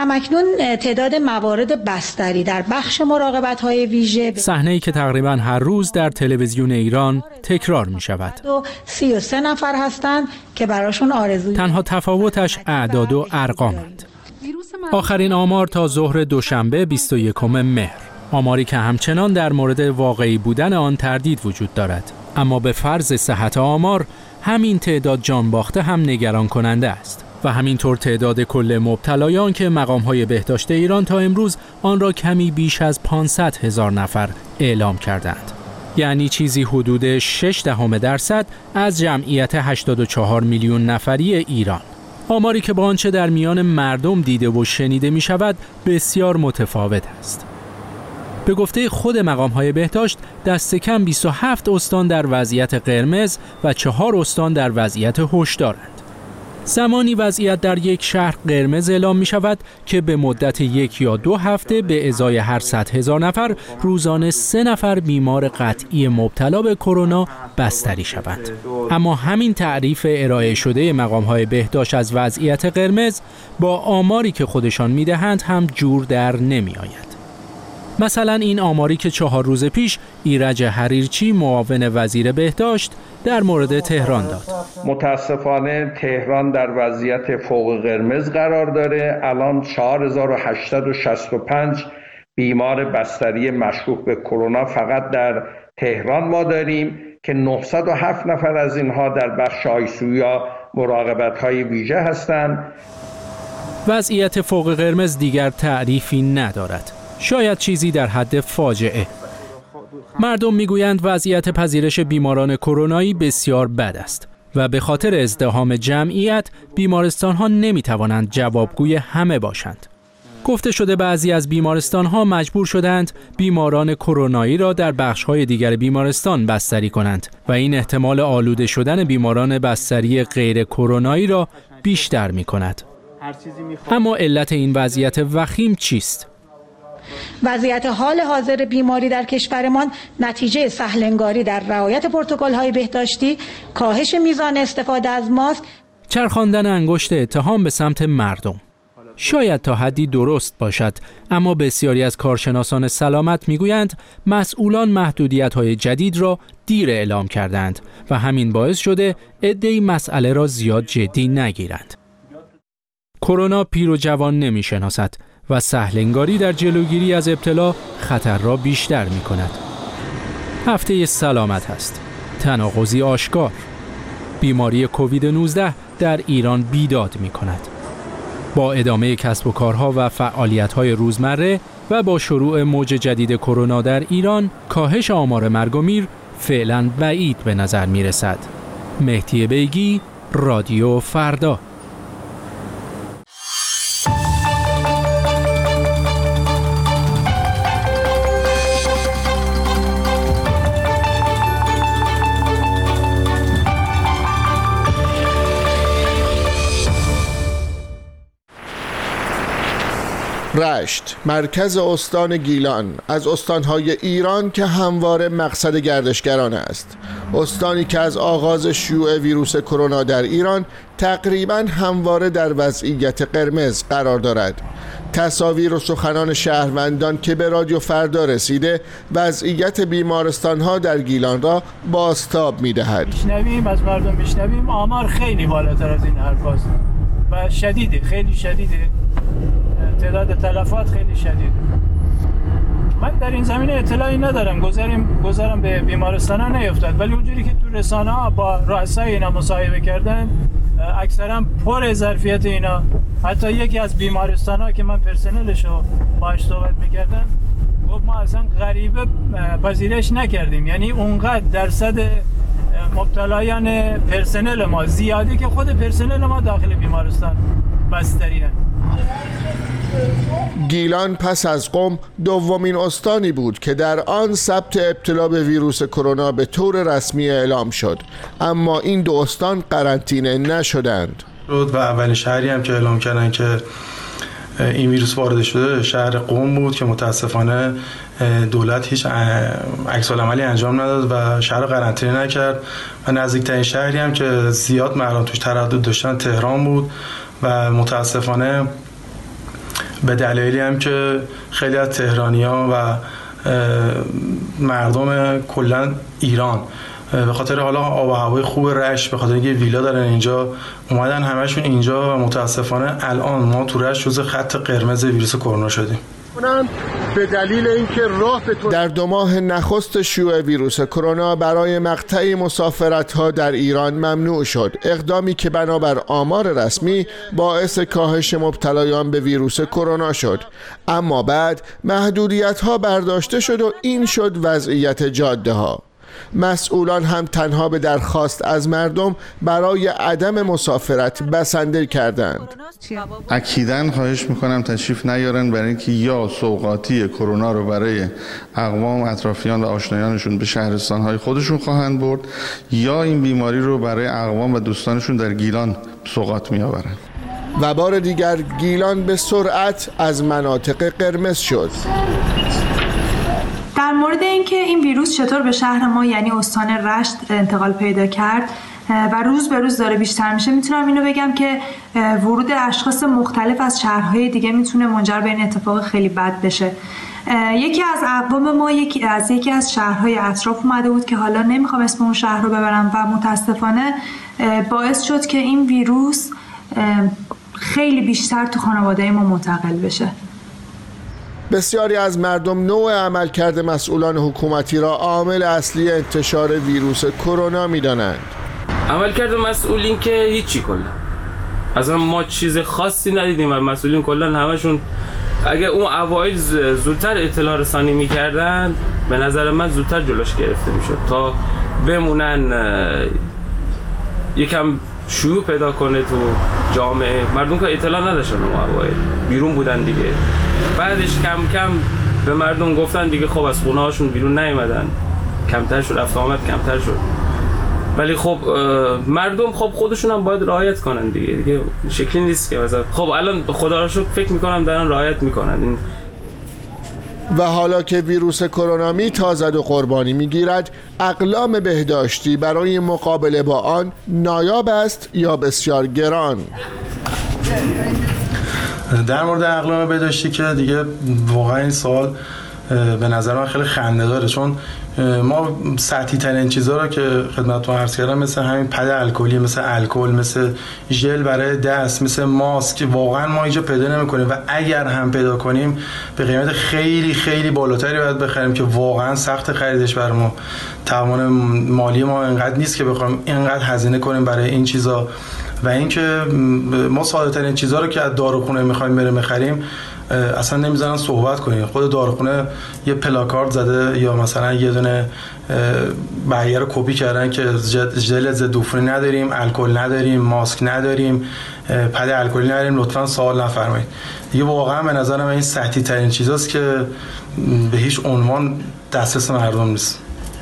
همکنون تعداد موارد بستری در بخش مراقبت‌های ویژه صحنه‌ای که تقریباً هر روز در تلویزیون ایران تکرار می‌شود. سی و سه نفر هستند که براشون آرزوی تنها تفاوتش اعداد و ارقامند. آخرین آمار تا ظهر دوشنبه بیست و یکم مهر، آماری که همچنان در مورد واقعی بودن آن تردید وجود دارد، اما به فرض صحت آمار همین تعداد جان باخته هم نگران کننده است و همینطور تعداد کل مبتلایان که مقام‌های بهداشت ایران تا امروز آن را کمی بیش از پانصد هزار نفر اعلام کردند، یعنی چیزی حدود شش دهم درصد از جمعیت هشتاد و چهار میلیون نفری ایران. آماری که با آنچه در میان مردم دیده و شنیده می شود بسیار متفاوت است. به گفته خود مقام‌های بهداشت دست کم بیست و هفت استان در وضعیت قرمز و چهار استان در وضعیت هشدارند. زمانی وضعیت در یک شهر قرمز اعلام می شود که به مدت یک یا دو هفته به ازای هر صد هزار نفر روزانه سه نفر بیمار قطعی مبتلا به کرونا بستری شوند. اما همین تعریف ارائه شده مقام‌های بهداشت از وضعیت قرمز با آماری که خودشان می دهند هم جور در نمی آید. مثلا این آماری که چهار روز پیش ایرج حریرچی معاون وزیر بهداشت در مورد تهران داد. متاسفانه تهران در وضعیت فوق قرمز قرار داره. الان چهار هزار و هشتصد و شصت و پنج بیمار بستری مشکوک به کرونا فقط در تهران ما داریم که نهصد و هفت نفر از اینها در بخش آیسی‌یو یا مراقبت‌های ویژه هستند. وضعیت فوق قرمز دیگر تعریفی ندارد. شاید چیزی در حد فاجعه. مردم میگویند وضعیت پذیرش بیماران کرونایی بسیار بد است و به خاطر ازدحام جمعیت بیمارستان‌ها نمی‌توانند جوابگوی همه باشند. گفته شده بعضی از بیمارستان‌ها مجبور شدند بیماران کرونایی را در بخش‌های دیگر بیمارستان بستری کنند و این احتمال آلوده شدن بیماران بستری غیر کرونایی را بیشتر می‌کند. اما علت این وضعیت وخیم چیست؟ وضعیت حال حاضر بیماری در کشورمان نتیجه سهل‌انگاری در رعایت پروتکل‌های بهداشتی، کاهش میزان استفاده از ماسک، چرخاندن انگشت اتهام به سمت مردم. شاید تا حدی درست باشد، اما بسیاری از کارشناسان سلامت میگویند مسئولان محدودیت‌های جدید را دیر اعلام کردند و همین باعث شده عده‌ای مسئله را زیاد جدی نگیرند. کرونا پیر و جوان نمی‌شناسد و سهل‌انگاری در جلوگیری از ابتلا خطر را بیشتر می کند. هفته سلامت است. تناقضی آشکار. بیماری کووید نوزده در ایران بیداد می کند. با ادامه کسب و کارها و فعالیت‌های روزمره و با شروع موج جدید کرونا در ایران، کاهش آمار مرگ و میر فعلاً بعید به نظر می رسد. مهدی بیگی، رادیو فردا. رشت، مرکز استان گیلان، از استانهای ایران که همواره مقصد گردشگران است. استانی که از آغاز شیوع ویروس کرونا در ایران تقریباً همواره در وضعیت قرمز قرار دارد. تصاویر و سخنان شهروندان که به رادیو فردا رسیده وضعیت بیمارستان‌ها در گیلان را بازتاب می‌دهد. میشنویم از مردم میشنویم آمار خیلی بالاتر از این حرفاست و شدیده، خیلی شدیده. تعداد تلفات خیلی شدید. من در این زمینه اطلاعی ندارم، گذارم گذارم به بیمارستان ها نیفتاد، ولی اونجوری که تو رسانه ها با رؤسای اینا مصاحبه کردن اکثرا پر ظرفیت اینا. حتی یکی از بیمارستان ها که من پرسنلشو باهاش صحبت میکردم گفت ما اصلا غریبه پذیرش نکردیم، یعنی اونقدر درصد مبتلایان پرسنل ما زیادی که خود پرسنل ما داخل بیمارستان بستری هست. گیلان پس از قم دومین استانی بود که در آن ثبت ابتلا به ویروس کرونا به طور رسمی اعلام شد، اما این دو استان قرنطینه نشدند. و اولین شهری هم که اعلام کردن که این ویروس وارد شده شهر قم بود که متاسفانه دولت هیچ عکس‌العملی انجام نداد و شهر قرنطینه نکرد و نزدیکترین شهری هم که زیاد مردم توش تردد داشتن تهران بود و متاسفانه به دلایلی هم که خیلی از تهرانی‌ها و مردم کلا ایران به خاطر حالا آب و هوای خوب رشت، به خاطر اینکه ویلا دارن اینجا، اومدن همشون اینجا و متاسفانه الان ما تو رشت جزو خط قرمز ویروس کرونا شدیم. به دلیل اینکه راه به در دو ماه نخست شیوع ویروس کرونا برای مقطعی مسافرت‌ها در ایران ممنوع شد، اقدامی که بنابر آمار رسمی باعث کاهش مبتلایان به ویروس کرونا شد. اما بعد محدودیت‌ها برداشته شد و این شد وضعیت جاده‌ها. مسئولان هم تنها به درخواست از مردم برای عدم مسافرت بسنده کردند. اکیداً خواهش میکنم تشریف نیارن، برای اینکه یا سوغاتی کرونا رو برای اقوام اطرافیان و آشنایانشون به شهرستانهای خودشون خواهند برد، یا این بیماری رو برای اقوام و دوستانشون در گیلان سوغات میآورند. و بار دیگر گیلان به سرعت از مناطق قرمز شد. در مورد اینکه این ویروس چطور به شهر ما یعنی استان رشت انتقال پیدا کرد و روز به روز داره بیشتر میشه، میتونم اینو بگم که ورود اشخاص مختلف از شهرهای دیگه میتونه منجر به این اتفاق خیلی بد بشه. یکی از اقوام ما یکی از یکی از شهرهای اطراف اومده بود که حالا نمیخوام اسم اون شهر رو ببرم و متاسفانه باعث شد که این ویروس خیلی بیشتر تو خانواده ما منتقل بشه. بسیاری از مردم نوع عملکرد مسئولان حکومتی را عامل اصلی انتشار ویروس کرونا می‌دانند. عملکرد مسئولین که هیچی کلا. اصلا ما چیز خاصی ندیدیم و مسئولین کلا همشون اگه اون اوایل زودتر اطلاع رسانی می‌کردن به نظر من زودتر جلوش گرفته می‌شد تا بمونن یکم شیوع پیدا کنه تو جامعه. مردم که اطلاع نداشتن اون اوایل، بیرون بودن دیگه. بعدش کم کم به مردم گفتن دیگه خب از خونه هاشون بیرون نیومدن، کمتر شد، رفت آمد کمتر شد. ولی خب مردم خب خودشون هم باید رعایت کنن دیگه، دیگه شکلی نیست که مثلا خب الان خدا را شکر فکر میکنم دارن رعایت میکنن. و حالا که ویروس کرونا میتازد و قربانی میگیرد، اقلام بهداشتی برای مقابله با آن نایاب است یا بسیار گران؟ در مورد اقلام بهداشتی که دیگه واقعا این سوال به نظر من خیلی خنده داره، چون ما سطحی ترین چیزا رو که خدمتتون عرض کردم مثل همین پد الکلی، مثل الکل، مثل ژل برای دست، مثل ماسک واقعا ما اینجا پیدا نمی‌کنیم و اگر هم پیدا کنیم به قیمت خیلی خیلی بالاتری باید بخریم که واقعا سخت خریدش بر ما. توان مالی ما اینقدر نیست که بخوایم اینقدر هزینه کنیم برای این چیزا. و اینکه ما ساده ترین چیزا رو که از داروخونه می‌خوایم بریم بخریم اصلا نمیذارن صحبت کنیم. خود داروخونه یه پلاکارد زده یا مثلا یه دونه بیانیه رو کپی کردن که ژل ضد عفونی نداریم، الکل نداریم، ماسک نداریم، پد الکلی نداریم، لطفاً سوال نفرمایید. دیگه واقعا به نظر من این سطحی ترین چیزاست که به هیچ عنوان دسترس مردم نیست.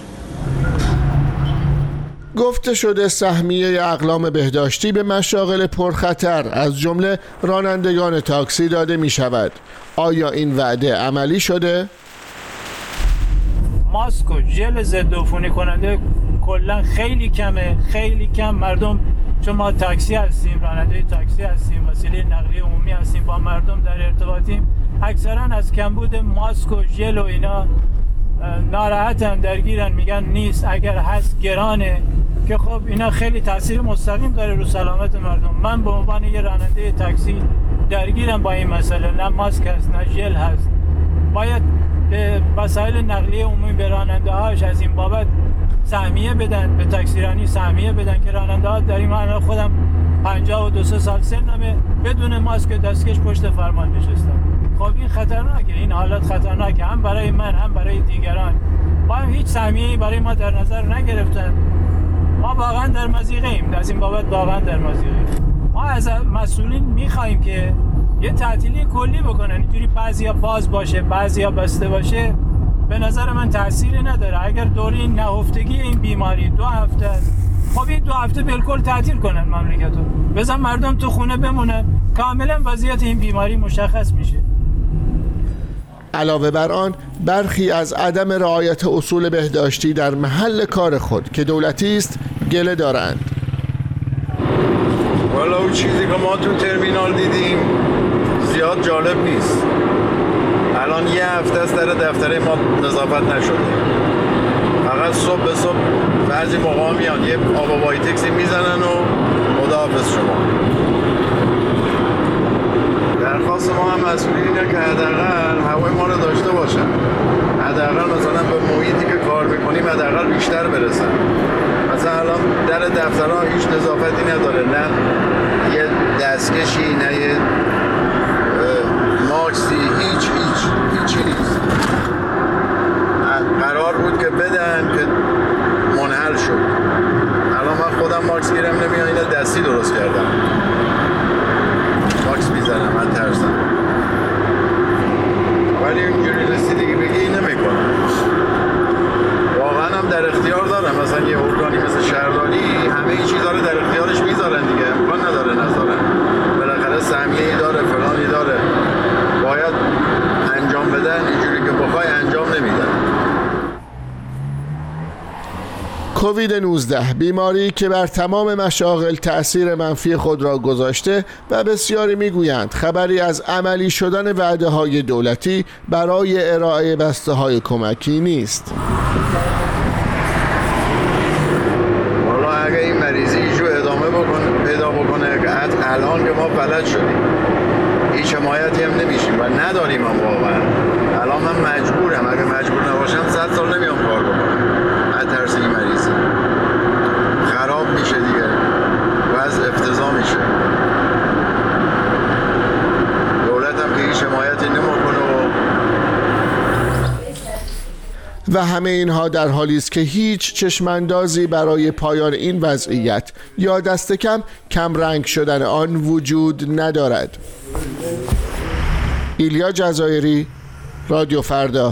گفته شده سهمیه اقلام بهداشتی به مشاغل پرخطر از جمله رانندگان تاکسی داده می شود. آیا این وعده عملی شده؟ ماسک و ژل ضد عفونی کننده کلا خیلی کمه، خیلی کم. مردم چون ما تاکسی هستیم، راننده تاکسی هستیم، وسیله نقلیه عمومی هستیم، با مردم در ارتباطیم، اکثرا از کمبود ماسک و ژل و اینا ناراحتن، درگیرن، میگن نیست، اگر هست گرانه، که خب اینا خیلی تاثیر مستقیم داره رو سلامت مردم. من به عنوان یه راننده تاکسی درگیرم با این مسئله، نه ماسک هست نه ژل هست. باید به وسایل نقلیه عمومی به راننده هاش از این بابت سهمیه بدن، به تاکسیرانی سهمیه بدن که راننده ها در این معنی خودم پنجاه و دو سه سال سنمه بدون ماسک دستکش پشت فرمان نشستم. خب این خطرناکه، این حالت خطرناکه هم برای من هم برای دیگران. ما هم هیچ سهمیه‌ای برای ما در نظر نگرفتن. ما واقعا در مضیقه ایم، از این بابت واقعا در مضیقه ایم. ما از مسئولین میخوایم که یه تعطیلی کلی بکنن، اینجوری بعضیا باز باشه بعضیا بسته باشه به نظر من تأثیری نداره. اگر دوره این نهفتگی این بیماری دو هفته است، خب این دو هفته بالکل تعطیل کنن مملکتو، بزن مردم تو خونه بمونن، کاملا وضعیت این بیماری مشخص میشه. علاوه بر آن، برخی از عدم رعایت اصول بهداشتی در محل کار خود که دولتی است گله دارند. والا اون چیزی که ما تو ترمینال دیدیم زیاد جالب نیست. الان یه هفته است در دفتر ما نظافت نشده. فقط صبح به صبح بعضی موقع میان یه آب و وایتکسی میزنن و خداحافظ شما. درخواست ما هم مسئولین اینه که حداقل هوای ما رو داشته باشن. حداقل مثلا به محیطی که کار میکنیم حداقل بیشتر برسن. مثلا الان در دفترها هیچ نظافتی نداره، نه یه دستکشی، نه یه ماکسی، هیچ هیچ هیچی نیست. قرار بود که بدن که منحل شد. الان من خودم ماکس گیرم نمیاد، اینا دستی درست کردم. ماکس میزنم، من ترسم. ولی اینجوری رسیدگی بگی نمیکنم. واقعا هم در اختیار دارم. مثلا یه ارگانی مثل شهرداری همه این چیزا رو در اختیارش میذارن دیگه، امکان نداره نذارن. بالاخره سهمیه‌ای داره، فلانی داره، باید انجام بدن. اینجوری که بخوای انجام نمیدن. کووید نوزده بیماری که بر تمام مشاغل تأثیر منفی خود را گذاشته و بسیاری میگویند خبری از عملی شدن وعده های دولتی برای ارائه بسته های کمکی نیست. والا اگه این مریضی ایشو ادامه بکنه پیدا بکنه که از الان که ما فلج شدیم هیچ حمایتی هم نمیشیم و نداریم هم واقعا. الان من مجبورم، اگه مجبور نباشم صد سال نمیام کار بکنم. از ترس این مریضی خراب میشه دیگه، وضع افتضاح میشه. دولت هم که هیچ حمایتی نمیکنه و و همه اینها در حالی است که هیچ چشماندازی برای پایان این وضعیت یا دست کم کم رنگ شدن آن وجود ندارد. ایلیا جزایری، رادیو فردا.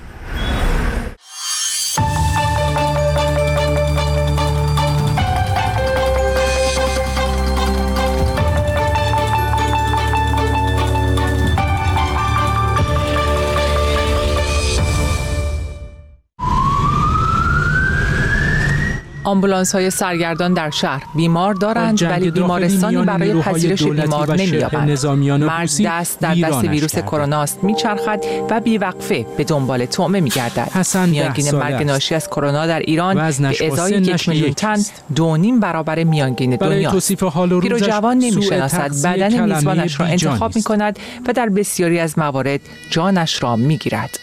آمبولانس های سرگردان در شهر بیمار دارند ولی بیمارستانی برای پذیرش بیمار نمی‌یابند. مرگ دست در دست ویروس کرونا است میچرخد و بیوقفه به دنبال طعمه میگردد. میانگین مرگ ناشی از کرونا در ایران به ازای یک میلیون تن دو نیم برابر میانگین دنیاست. پیر و جوان نمیشناسد بدن میزبانش را انتخاب میکند و در بسیاری از موارد جانش را میگیرد.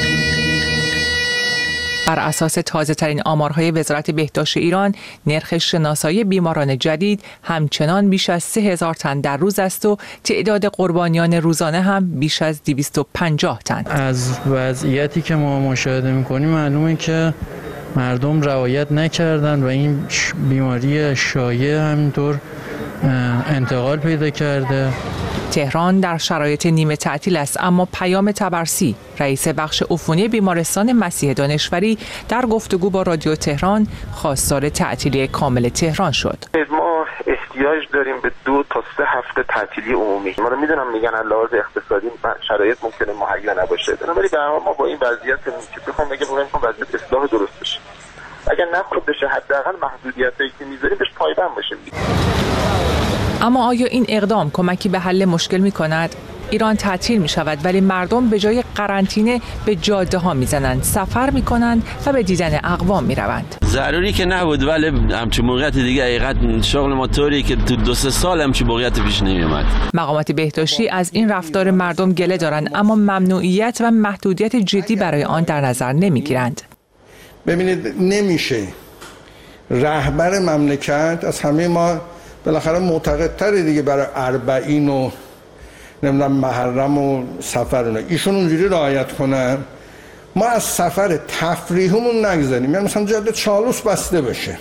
بر اساس تازه ترین آمارهای وزارت بهداشت ایران، نرخ شناسایی بیماران جدید همچنان بیش از سه هزار تن در روز است و تعداد قربانیان روزانه هم بیش از دویست و پنجاه تن. از وضعیتی که ما مشاهده می‌کنیم معلومه که مردم رعایت نکردن و این بیماری شایع همینطور انتقال پیدا کرده. تهران در شرایط نیمه تعطیل است، اما پیام طبرسی، رئیس بخش عفونی بیمارستان مسیح دانشوری، در گفتگو با رادیو تهران خواستار تعطیلی کامل تهران شد. ما احتیاج داریم به دو تا سه هفته تعطیلی عمومی. ما رو میدونم میگن از لحاظ اقتصادی شرایط ممکنه مهیا نباشه، ولی در واقع ما با این وضعیت که بخوام بگم بخوام وضعیت اصلاح درست بشه، اگر نخود بشه حداقل محدودیتایی که میذاریم بهش پایبند باشیم. اما آیا این اقدام کمکی به حل مشکل می کند؟ ایران تعطیل می شود ولی مردم به جای قرنطینه به جاده ها می زنند، سفر می کنند و به دیدن اقوام می روند. ضروری که نبود ولی همچون موقعیت دیگه حقیقت شغل ما طوری که تو دو سه سال همچون موقعیت پیش نمی اومد. مقامات بهداشتی از این رفتار مردم گله دارند، اما ممنوعیت و محدودیت جدی برای آن در نظر نمی گیرند. ببینید نمیشه رهبر مملکت از همه ما بالاخره معتقدتره دیگه برای اربعین و نمیدونم محرم و سفر اینا ایشون اونجوری رعایت کنن ما از سفر تفریحمون نگذاریم. یعنی مثلا جاده چالوس بسته بشه.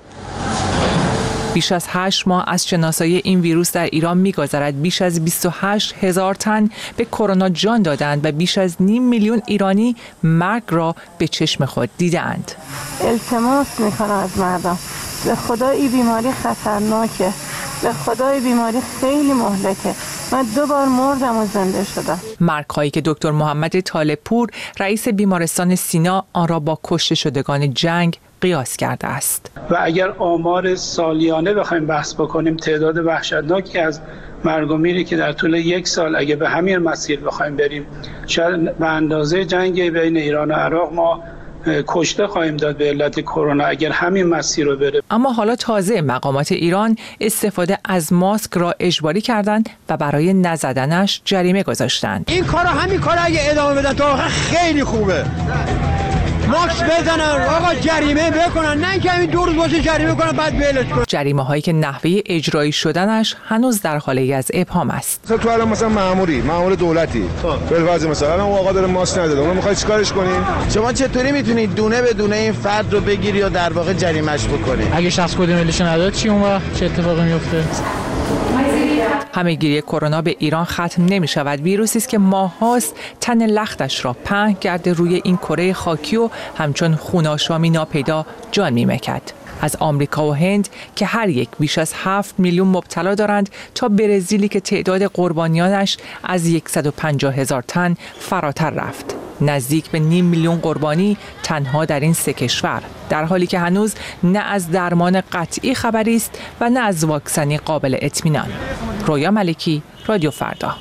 بیش از هشت ماه از شناسایی این ویروس در ایران می‌گذرد. بیش از بیست و هشت هزار تن به کرونا جان دادند و بیش از نیم میلیون ایرانی مرگ را به چشم خود دیدند. التماس می‌کنم از مردم، به خدا این بیماری خطرناکه، به خدا این بیماری خیلی مهلکه. من دو بار مردم و زنده شدم. مرگ‌هایی که دکتر محمد طالب‌پور رئیس بیمارستان سینا آن را با کشته شدگان جنگ قیاس کرده است. و اگر آمار سالیانه بخوایم بحث بکنیم، تعداد وحشتناکی از مرگ و میری که در طول یک سال اگه به همین مسیر بخوایم بریم، شاید به اندازه جنگ بین ایران و عراق ما کشته خواهیم داد به علت کرونا اگر همین مسیر رو بره. اما حالا تازه مقامات ایران استفاده از ماسک را اجباری کردند و برای نزدنش جریمه گذاشتند. این کارا همین کارا اگه ادامه بدن تا خیلی خوبه. ماکس بزنن، آقا جریمه بکنن، نه اینکه همین دو روز باشه جریمه کنن بعد ولش کنن. جریمه هایی که نحوه اجرایی شدنش هنوز در حاله از ابهام است. تو الان مثلا مأموری، مأمور دولتی، بالفرض مثلا الان آقا داره ماسک نداره، اون میخواد چیکارش کنی؟ شما چطوری میتونید دونه به دونه این فرد رو بگیری یا در واقع جریمه‌اش بکنی؟ اگه شخص کد ملیش نداد چی اون وقت چه اتفاقی میفته؟ همه‌گیری کرونا به ایران ختم نمی شود. ویروسی است که ماه‌هاست تن لختش را پهن کرده روی این کره خاکی و همچون خوناشامی ناپیدا جان می‌مکد. از آمریکا و هند که هر یک بیش از هفت میلیون مبتلا دارند تا برزیلی که تعداد قربانیانش از صد و پنجاه هزار تن فراتر رفت. نزدیک به نیم میلیون قربانی تنها در این سه کشور، در حالی که هنوز نه از درمان قطعی خبری است و نه از واکسنی قابل اطمینان. رویا ملکی، رادیو فردا.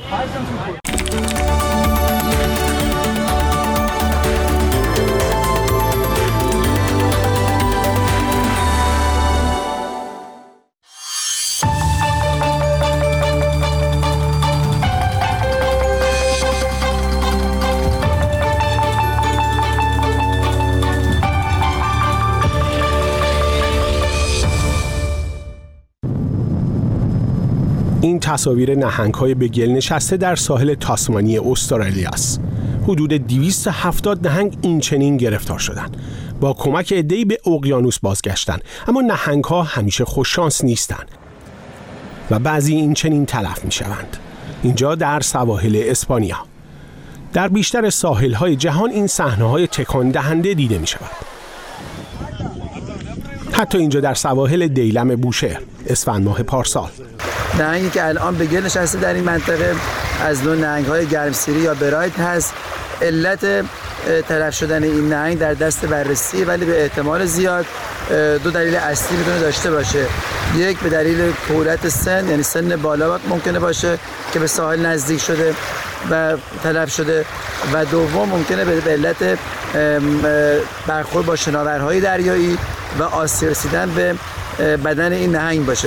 این تصاویر نهنگ‌های به گل نشسته در ساحل تاسمانی استرالیا است. حدود دویست و هفتاد نهنگ این چنین گرفتار شدند. با کمک عده‌ای به اقیانوس بازگشتند، اما نهنگ‌ها همیشه خوششانس نیستند و بعضی این چنین تلف می‌شوند. اینجا در سواحل اسپانیا. در بیشتر ساحل‌های جهان این صحنه‌های تکان دهنده دیده می‌شود. حتی اینجا در سواحل دیلم بوشهر اسفند ماه پارسال. نهنگی که الان به گل نشسته در این منطقه از نوع نهنگ‌های گرمسیری یا برایت هست. علت تلف شدن این نهنگ در دست بررسی، ولی به احتمال زیاد دو دلیل اصلی میتونه داشته باشه. یک به دلیل کهولت سن، یعنی سن بالا ممکنه باشه که به ساحل نزدیک شده و تلف شده، و دوم ممکنه به علت برخورد با شناورهای دریایی و آسیب رسیدن به بدن این نهنگ باشه.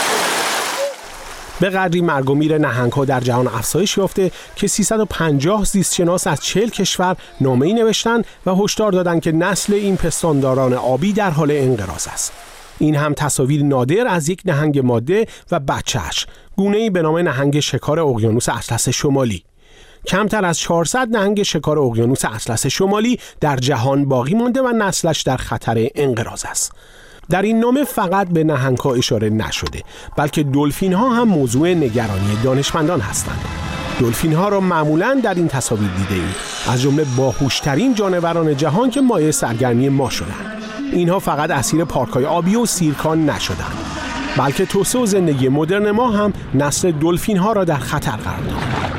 به قدری مرگ و میر نهنگ‌ها در جهان افزایش یافته که سیصد و پنجاه زیستشناس از چهل کشور نامه‌ای نوشتند و هشدار دادند که نسل این پستانداران آبی در حال انقراض است. این هم تصاویر نادر از یک نهنگ ماده و بچه‌اش، گونه‌ای به نام نهنگ شکار اقیانوس اطلس شمالی. کمتر از چهارصد نهنگ شکار اقیانوس اطلس شمالی در جهان باقی مانده و نسلش در خطر انقراض است. در این نامه فقط به نهنگ‌ها اشاره نشده، بلکه دلفین‌ها هم موضوع نگرانی دانشمندان هستند. دلفین‌ها را معمولاً در این تصاویر دیده‌ایم، از جمله باهوش‌ترین جانوران جهان که مایه سرگرمی ما شدند. اینها فقط اسیر پارک‌های آبی و سیرک‌ها نشدند، بلکه توسعه و زندگی مدرن ما هم نسل دلفین‌ها را در خطر قرار داد.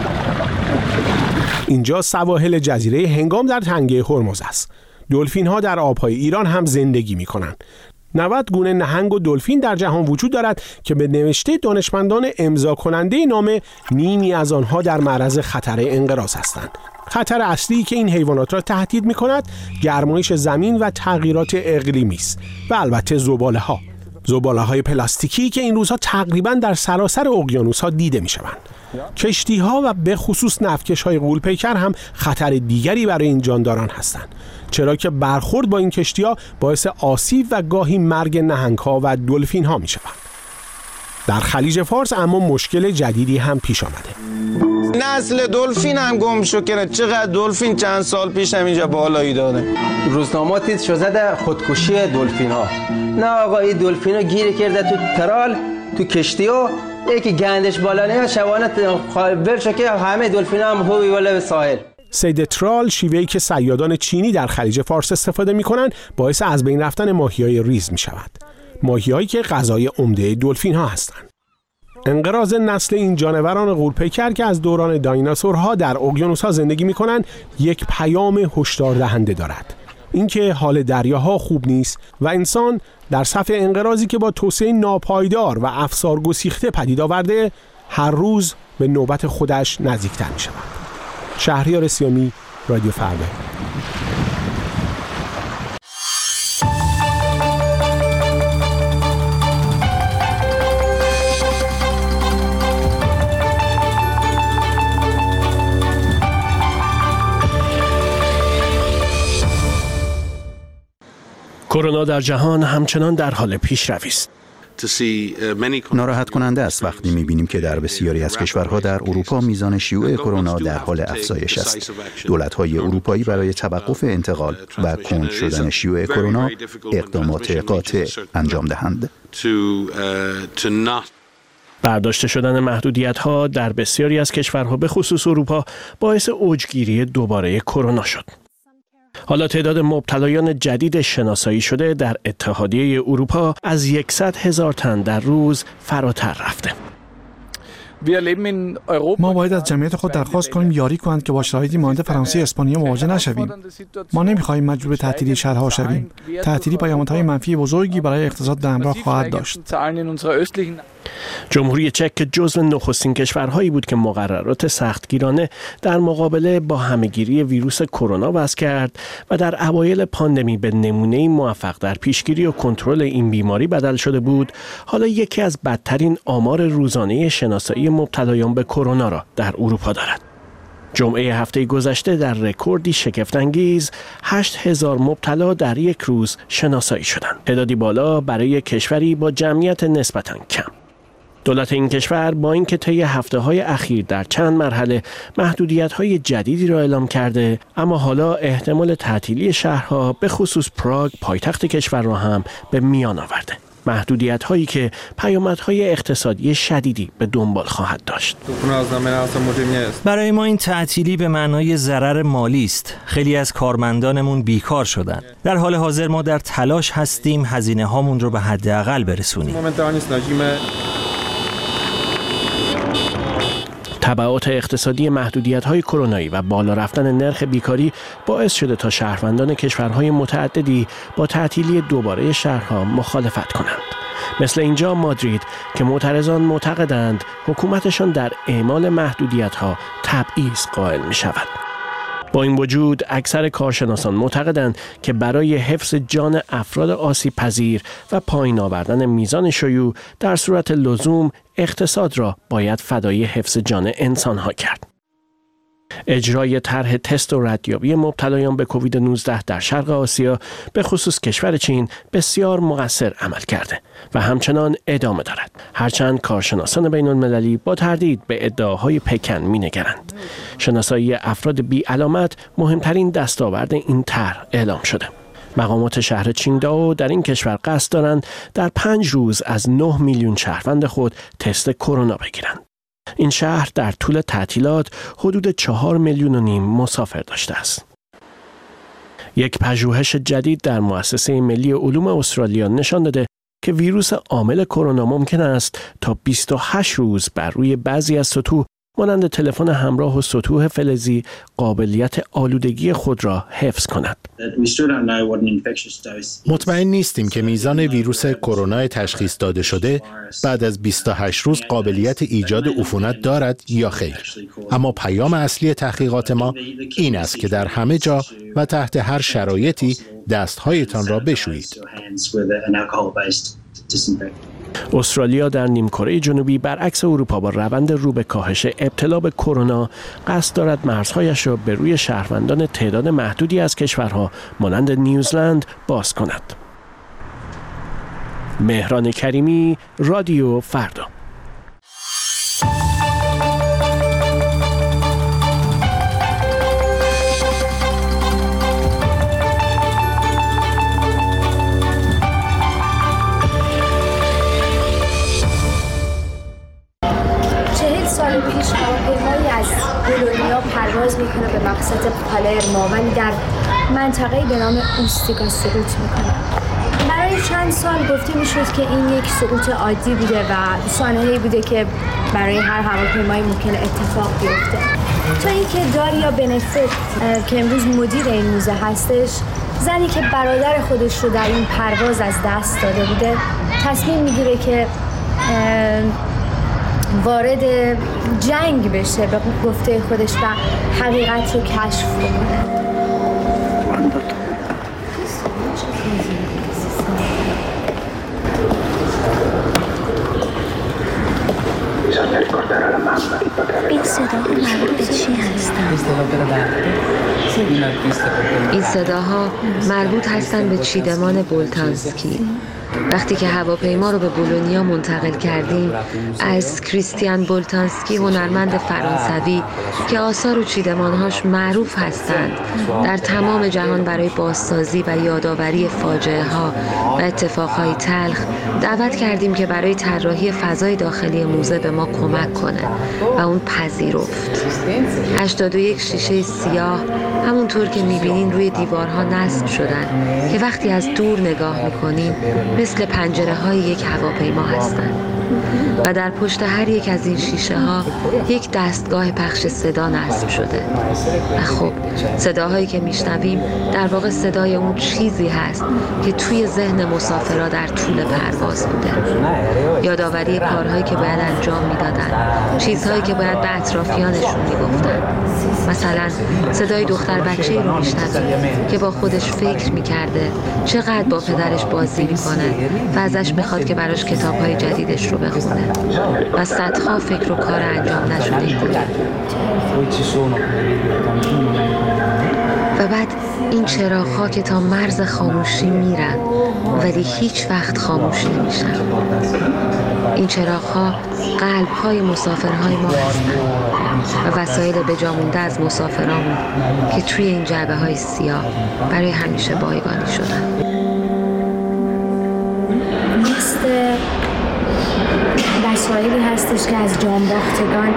اینجا سواحل جزیره هنگام در تنگه هرمز است. دلفین‌ها در آب‌های ایران هم زندگی می‌کنند. نود گونه نهنگ و دلفین در جهان وجود دارد که به نوشته دانشمندان امضا کننده نامه نیمی از آنها در معرض خطر انقراض هستند. خطر اصلی که این حیوانات را تهدید می‌کند گرمایش زمین و تغییرات اقلیمی است و البته زباله‌ها. زباله‌های پلاستیکی که این روزها تقریباً در سراسر اقیانوس‌ها دیده می‌شوند. کشتی‌ها و به خصوص نفتکش‌های غول‌پیکر هم خطر دیگری برای این جانداران هستند، چرا که برخورد با این کشتی‌ها باعث آسیب و گاهی مرگ نهنگ‌ها و دلفین‌ها می‌شود. در خلیج فارس اما مشکل جدیدی هم پیش آمده. نسل دلفین هم گم شد که چقدر دلفین چند سال پیش هم اینجا بالایی داده. روزنامه شو زده خودکشی دلفین ها. نه آقا این دلفین ها گیر کرده تو ترال، تو کشتی ها، یکی گندش بالا نه شوانه برشه که همه دلفین ها هم هوی بالا به ساحل. صید ترال، شیوهی که صیادان چینی در خلیج فارس استفاده می‌کنند، باعث از بین رفتن ماهی‌های ریز می‌شود. ماهی‌هایی که غذای عمده دلفین‌ها هستند. انقراض نسل این جانوران غول‌پیکر که از دوران دایناسورها در اقیانوس‌ها زندگی می‌کنند، یک پیام هشدار دهنده دارد. اینکه حال دریاها خوب نیست و انسان در صف انقراضی که با توسعه ناپایدار و افسار گسیخته پدید آورده هر روز به نوبت خودش نزدیکتر می شود. شهریار سیامی، رادیو فردا. کرونا در جهان همچنان در حال پیشروی است. ناراحت کننده است وقتی می‌بینیم که در بسیاری از کشورها در اروپا میزان شیوع کرونا در حال افزایش است. دولت‌های اروپایی برای توقف انتقال و کند شدن شیوع کرونا اقدامات قاطع انجام دهند. برداشته شدن محدودیت‌ها در بسیاری از کشورها به خصوص اروپا باعث اوجگیری دوباره کرونا شد. حالا تعداد مبتلایان جدید شناسایی شده در اتحادیه اروپا از صد هزار تن در روز فراتر رفته. ما باید از جمعیت خود درخواست کنیم یاری کنند که با شرایطی مانند فرانسه و اسپانیا مواجه نشویم. ما نمی‌خواهیم مجبور به تعطیلی شهرها شویم. تعطیلی پیامدهای منفی بزرگی برای اقتصاد به همراه خواهد داشت. جمهوری چک که جزو نخستین کشورهایی بود که مقررات سختگیرانه در مقابله با همهگیری ویروس کرونا وضع کرد و در اوایل پاندمی به نمونه‌ای موفق در پیشگیری و کنترل این بیماری بدل شده بود، حالا یکی از بدترین آمار روزانه شناسایی مبتلایان به کرونا را در اروپا دارد. جمعه هفته گذشته در رکوردی شگفت‌انگیز هشت هزار مبتلا در یک روز شناسایی شدند. تعدادی بالا برای کشوری با جمعیت نسبتاً کم. دولت این کشور با اینکه طی هفته‌های اخیر در چند مرحله محدودیت‌های جدیدی را اعلام کرده، اما حالا احتمال تعطیلی شهرها به خصوص پراگ پایتخت کشور را هم به میان آورده. محدودیت‌هایی که پیامدهای اقتصادی شدیدی به دنبال خواهد داشت. برای ما این تعطیلی به معنای ضرر مالی است. خیلی از کارمندانمون بیکار شدند. در حال حاضر ما در تلاش هستیم هزینه هامون رو به حداقل برسونیم. تبعات اقتصادی محدودیت‌های کرونایی و بالا رفتن نرخ بیکاری باعث شده تا شهروندان کشورهای متعددی با تعطیلی دوباره شهرها مخالفت کنند. مثل اینجا مادرید که معترضان معتقدند حکومتشان در اعمال محدودیت‌ها تبعیض قائل می‌شود. با این وجود اکثر کارشناسان معتقدند که برای حفظ جان افراد آسیب پذیر و پایین آوردن میزان شیوع در صورت لزوم اقتصاد را باید فدای حفظ جان انسانها کرد. اجرای طرح تست و ردیابی مبتلایان به کووید نوزده در شرق آسیا به خصوص کشور چین بسیار مقصر عمل کرده و همچنان ادامه دارد. هرچند کارشناسان بین المللی با تردید به ادعاهای پکن می‌نگرند. شناسایی افراد بی علامت مهمترین دستاورد این طرح اعلام شده. مقامات شهر چینگداو در این کشور قصد دارند در پنج روز از نه میلیون شهروند خود تست کرونا بگیرند. این شهر در طول تعطیلات حدود چهار میلیون و نیم مسافر داشته است. یک پژوهش جدید در مؤسسه ملی علوم استرالیا نشان داده که ویروس عامل کرونا ممکن است تا بیست و هشت روز بر روی بعضی از سطوح مانند تلفن همراه و سطوح فلزی قابلیت آلودگی خود را حفظ کند. مطمئن نیستیم که میزان ویروس کرونا تشخیص داده شده بعد از بیست و هشت روز قابلیت ایجاد عفونت دارد یا خیر. اما پیام اصلی تحقیقات ما این است که در همه جا و تحت هر شرایطی دستهایتان را بشویید. استرالیا در نیمکره جنوبی برعکس اروپا با روند رو به کاهش ابتلا به کرونا قصد دارد مرزهایش را به روی شهروندان تعداد محدودی از کشورها مانند نیوزلند باز کند. مهران کریمی، رادیو فردا. پیش هواپیمایی از بولونیا پرواز میکنه به مقصد پالرمو ولی در منطقه‌ای به نام اوستیکا سقوط میکنه. برای چند سال گفته میشد که این یک سقوط عادی بوده و سانحه‌ای بوده که برای هر هواپیمایی ممکنه اتفاق بیفته. تا اینکه داریا بنفیت که امروز مدیر این موزه هستش زنی که برادر خودش رو در این پرواز از دست داده بوده تصمیم میگیره که وارد جنگ بشه به گفته خودش و حقیقت رو کشف کنه. این صدا مربوط به چی هستن؟ این صداها مربوط هستن به چیدمان بولتانسکی. وقتی که هواپیما رو به بولونیا منتقل کردیم، از کریستیان بولتانسکی هنرمند فرانسوی که آثار و چیدمانهاش معروف هستند در تمام جهان برای بازسازی و یادآوری فاجعه ها و اتفاقهای تلخ، دعوت کردیم که برای طراحی فضای داخلی موزه به ما کمک کنه و اون پذیرفت. هشتاد و یک شیشه سیاه همونطور که میبینین روی دیوارها نصب شدن که وقتی از دور نگاه میکنیم مثل پنجره های یک هواپیما هستند و در پشت هر یک از این شیشه ها یک دستگاه پخش صدا نصب شده و خب صداهایی که میشنویم در واقع صدای اون چیزی هست که توی ذهن مسافرها در طول پرواز بوده. یادآوری کارهایی که باید انجام میدادن، چیزهایی که باید به اطرافیانشون میگفتن. مثلا صدای دختر بچه‌ای رو میشنویم که با خودش فکر میکرده چقدر با پدرش بازی میکنه و ازش میخواد که براش کتابهای جدیدش رو بخونه و صدها فکر و کار انجام نشده دیگه. و بعد این چراغ‌ها که تا مرز خاموشی میرن ولی هیچ وقت خاموش نمیشن. این چراغ‌ها قلب‌های مسافرهای ما هستن و وسایل بجا مونده از مسافرامون که توی این جعبه‌های سیاه برای همیشه بایگانی شدن. مثل وسایلی هستش که از جانباختگان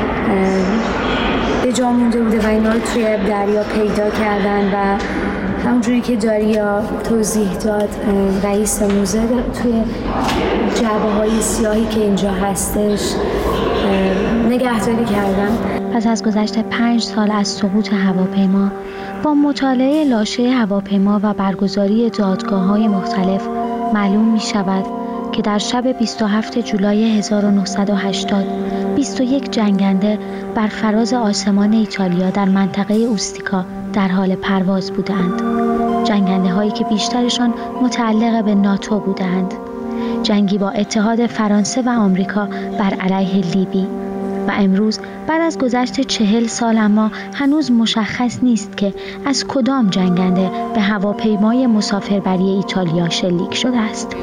به جا مونده بوده و اینا رو توی دریا پیدا کردن و همونجوری که داریا توضیح داد رئیس موزه توی جعبه های سیاهی که اینجا هستش نگهداری کردن. پس از گذشت پنج سال از سقوط هواپیما، با مطالعه لاشه هواپیما و برگزاری دادگاه‌های مختلف معلوم می شود که در شب بیست و هفتم جولای هزار و نهصد و هشتاد بیست و یک جنگنده بر فراز آسمان ایتالیا در منطقه اوستیکا در حال پرواز بودند. جنگنده هایی که بیشترشان متعلق به ناتو بودند. جنگی با اتحاد فرانسه و آمریکا بر علیه لیبی. و امروز بعد از گذشت چهل سال اما هنوز مشخص نیست که از کدام جنگنده به هواپیمای مسافربری ایتالیا شلیک شده است.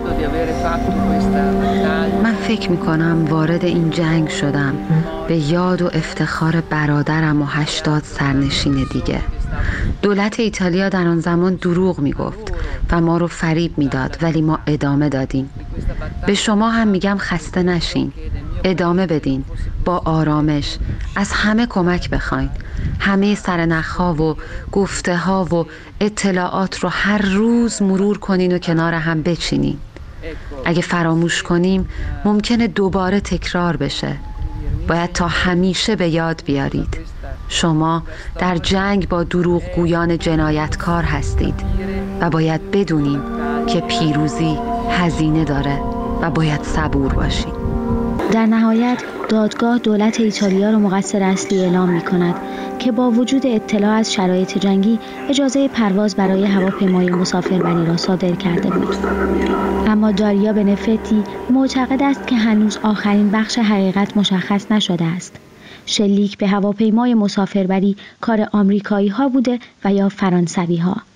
من فکر میکنم وارد این جنگ شدم به یاد و افتخار برادرم و هشتاد سرنشین دیگه. دولت ایتالیا در آن زمان دروغ میگفت و ما رو فریب میداد، ولی ما ادامه دادیم. به شما هم میگم خسته نشین، ادامه بدین، با آرامش از همه کمک بخواین. همه سرنخ‌ها و گفته‌ها و اطلاعات رو هر روز مرور کنین و کنار هم بچینین. اگه فراموش کنیم ممکنه دوباره تکرار بشه. باید تا همیشه به یاد بیارید شما در جنگ با دروغگویان جنایتکار هستید و باید بدونین که پیروزی هزینه داره و باید صبور باشید. در نهایت دادگاه دولت ایتالیا را مقصر اصلی اعلام می کند که با وجود اطلاع از شرایط جنگی اجازه پرواز برای هواپیمای مسافربری را صادر کرده بود. اما داریا بنفتی معتقد است که هنوز آخرین بخش حقیقت مشخص نشده است. شلیک به هواپیمای مسافربری کار آمریکایی ها بوده و یا فرانسوی ها.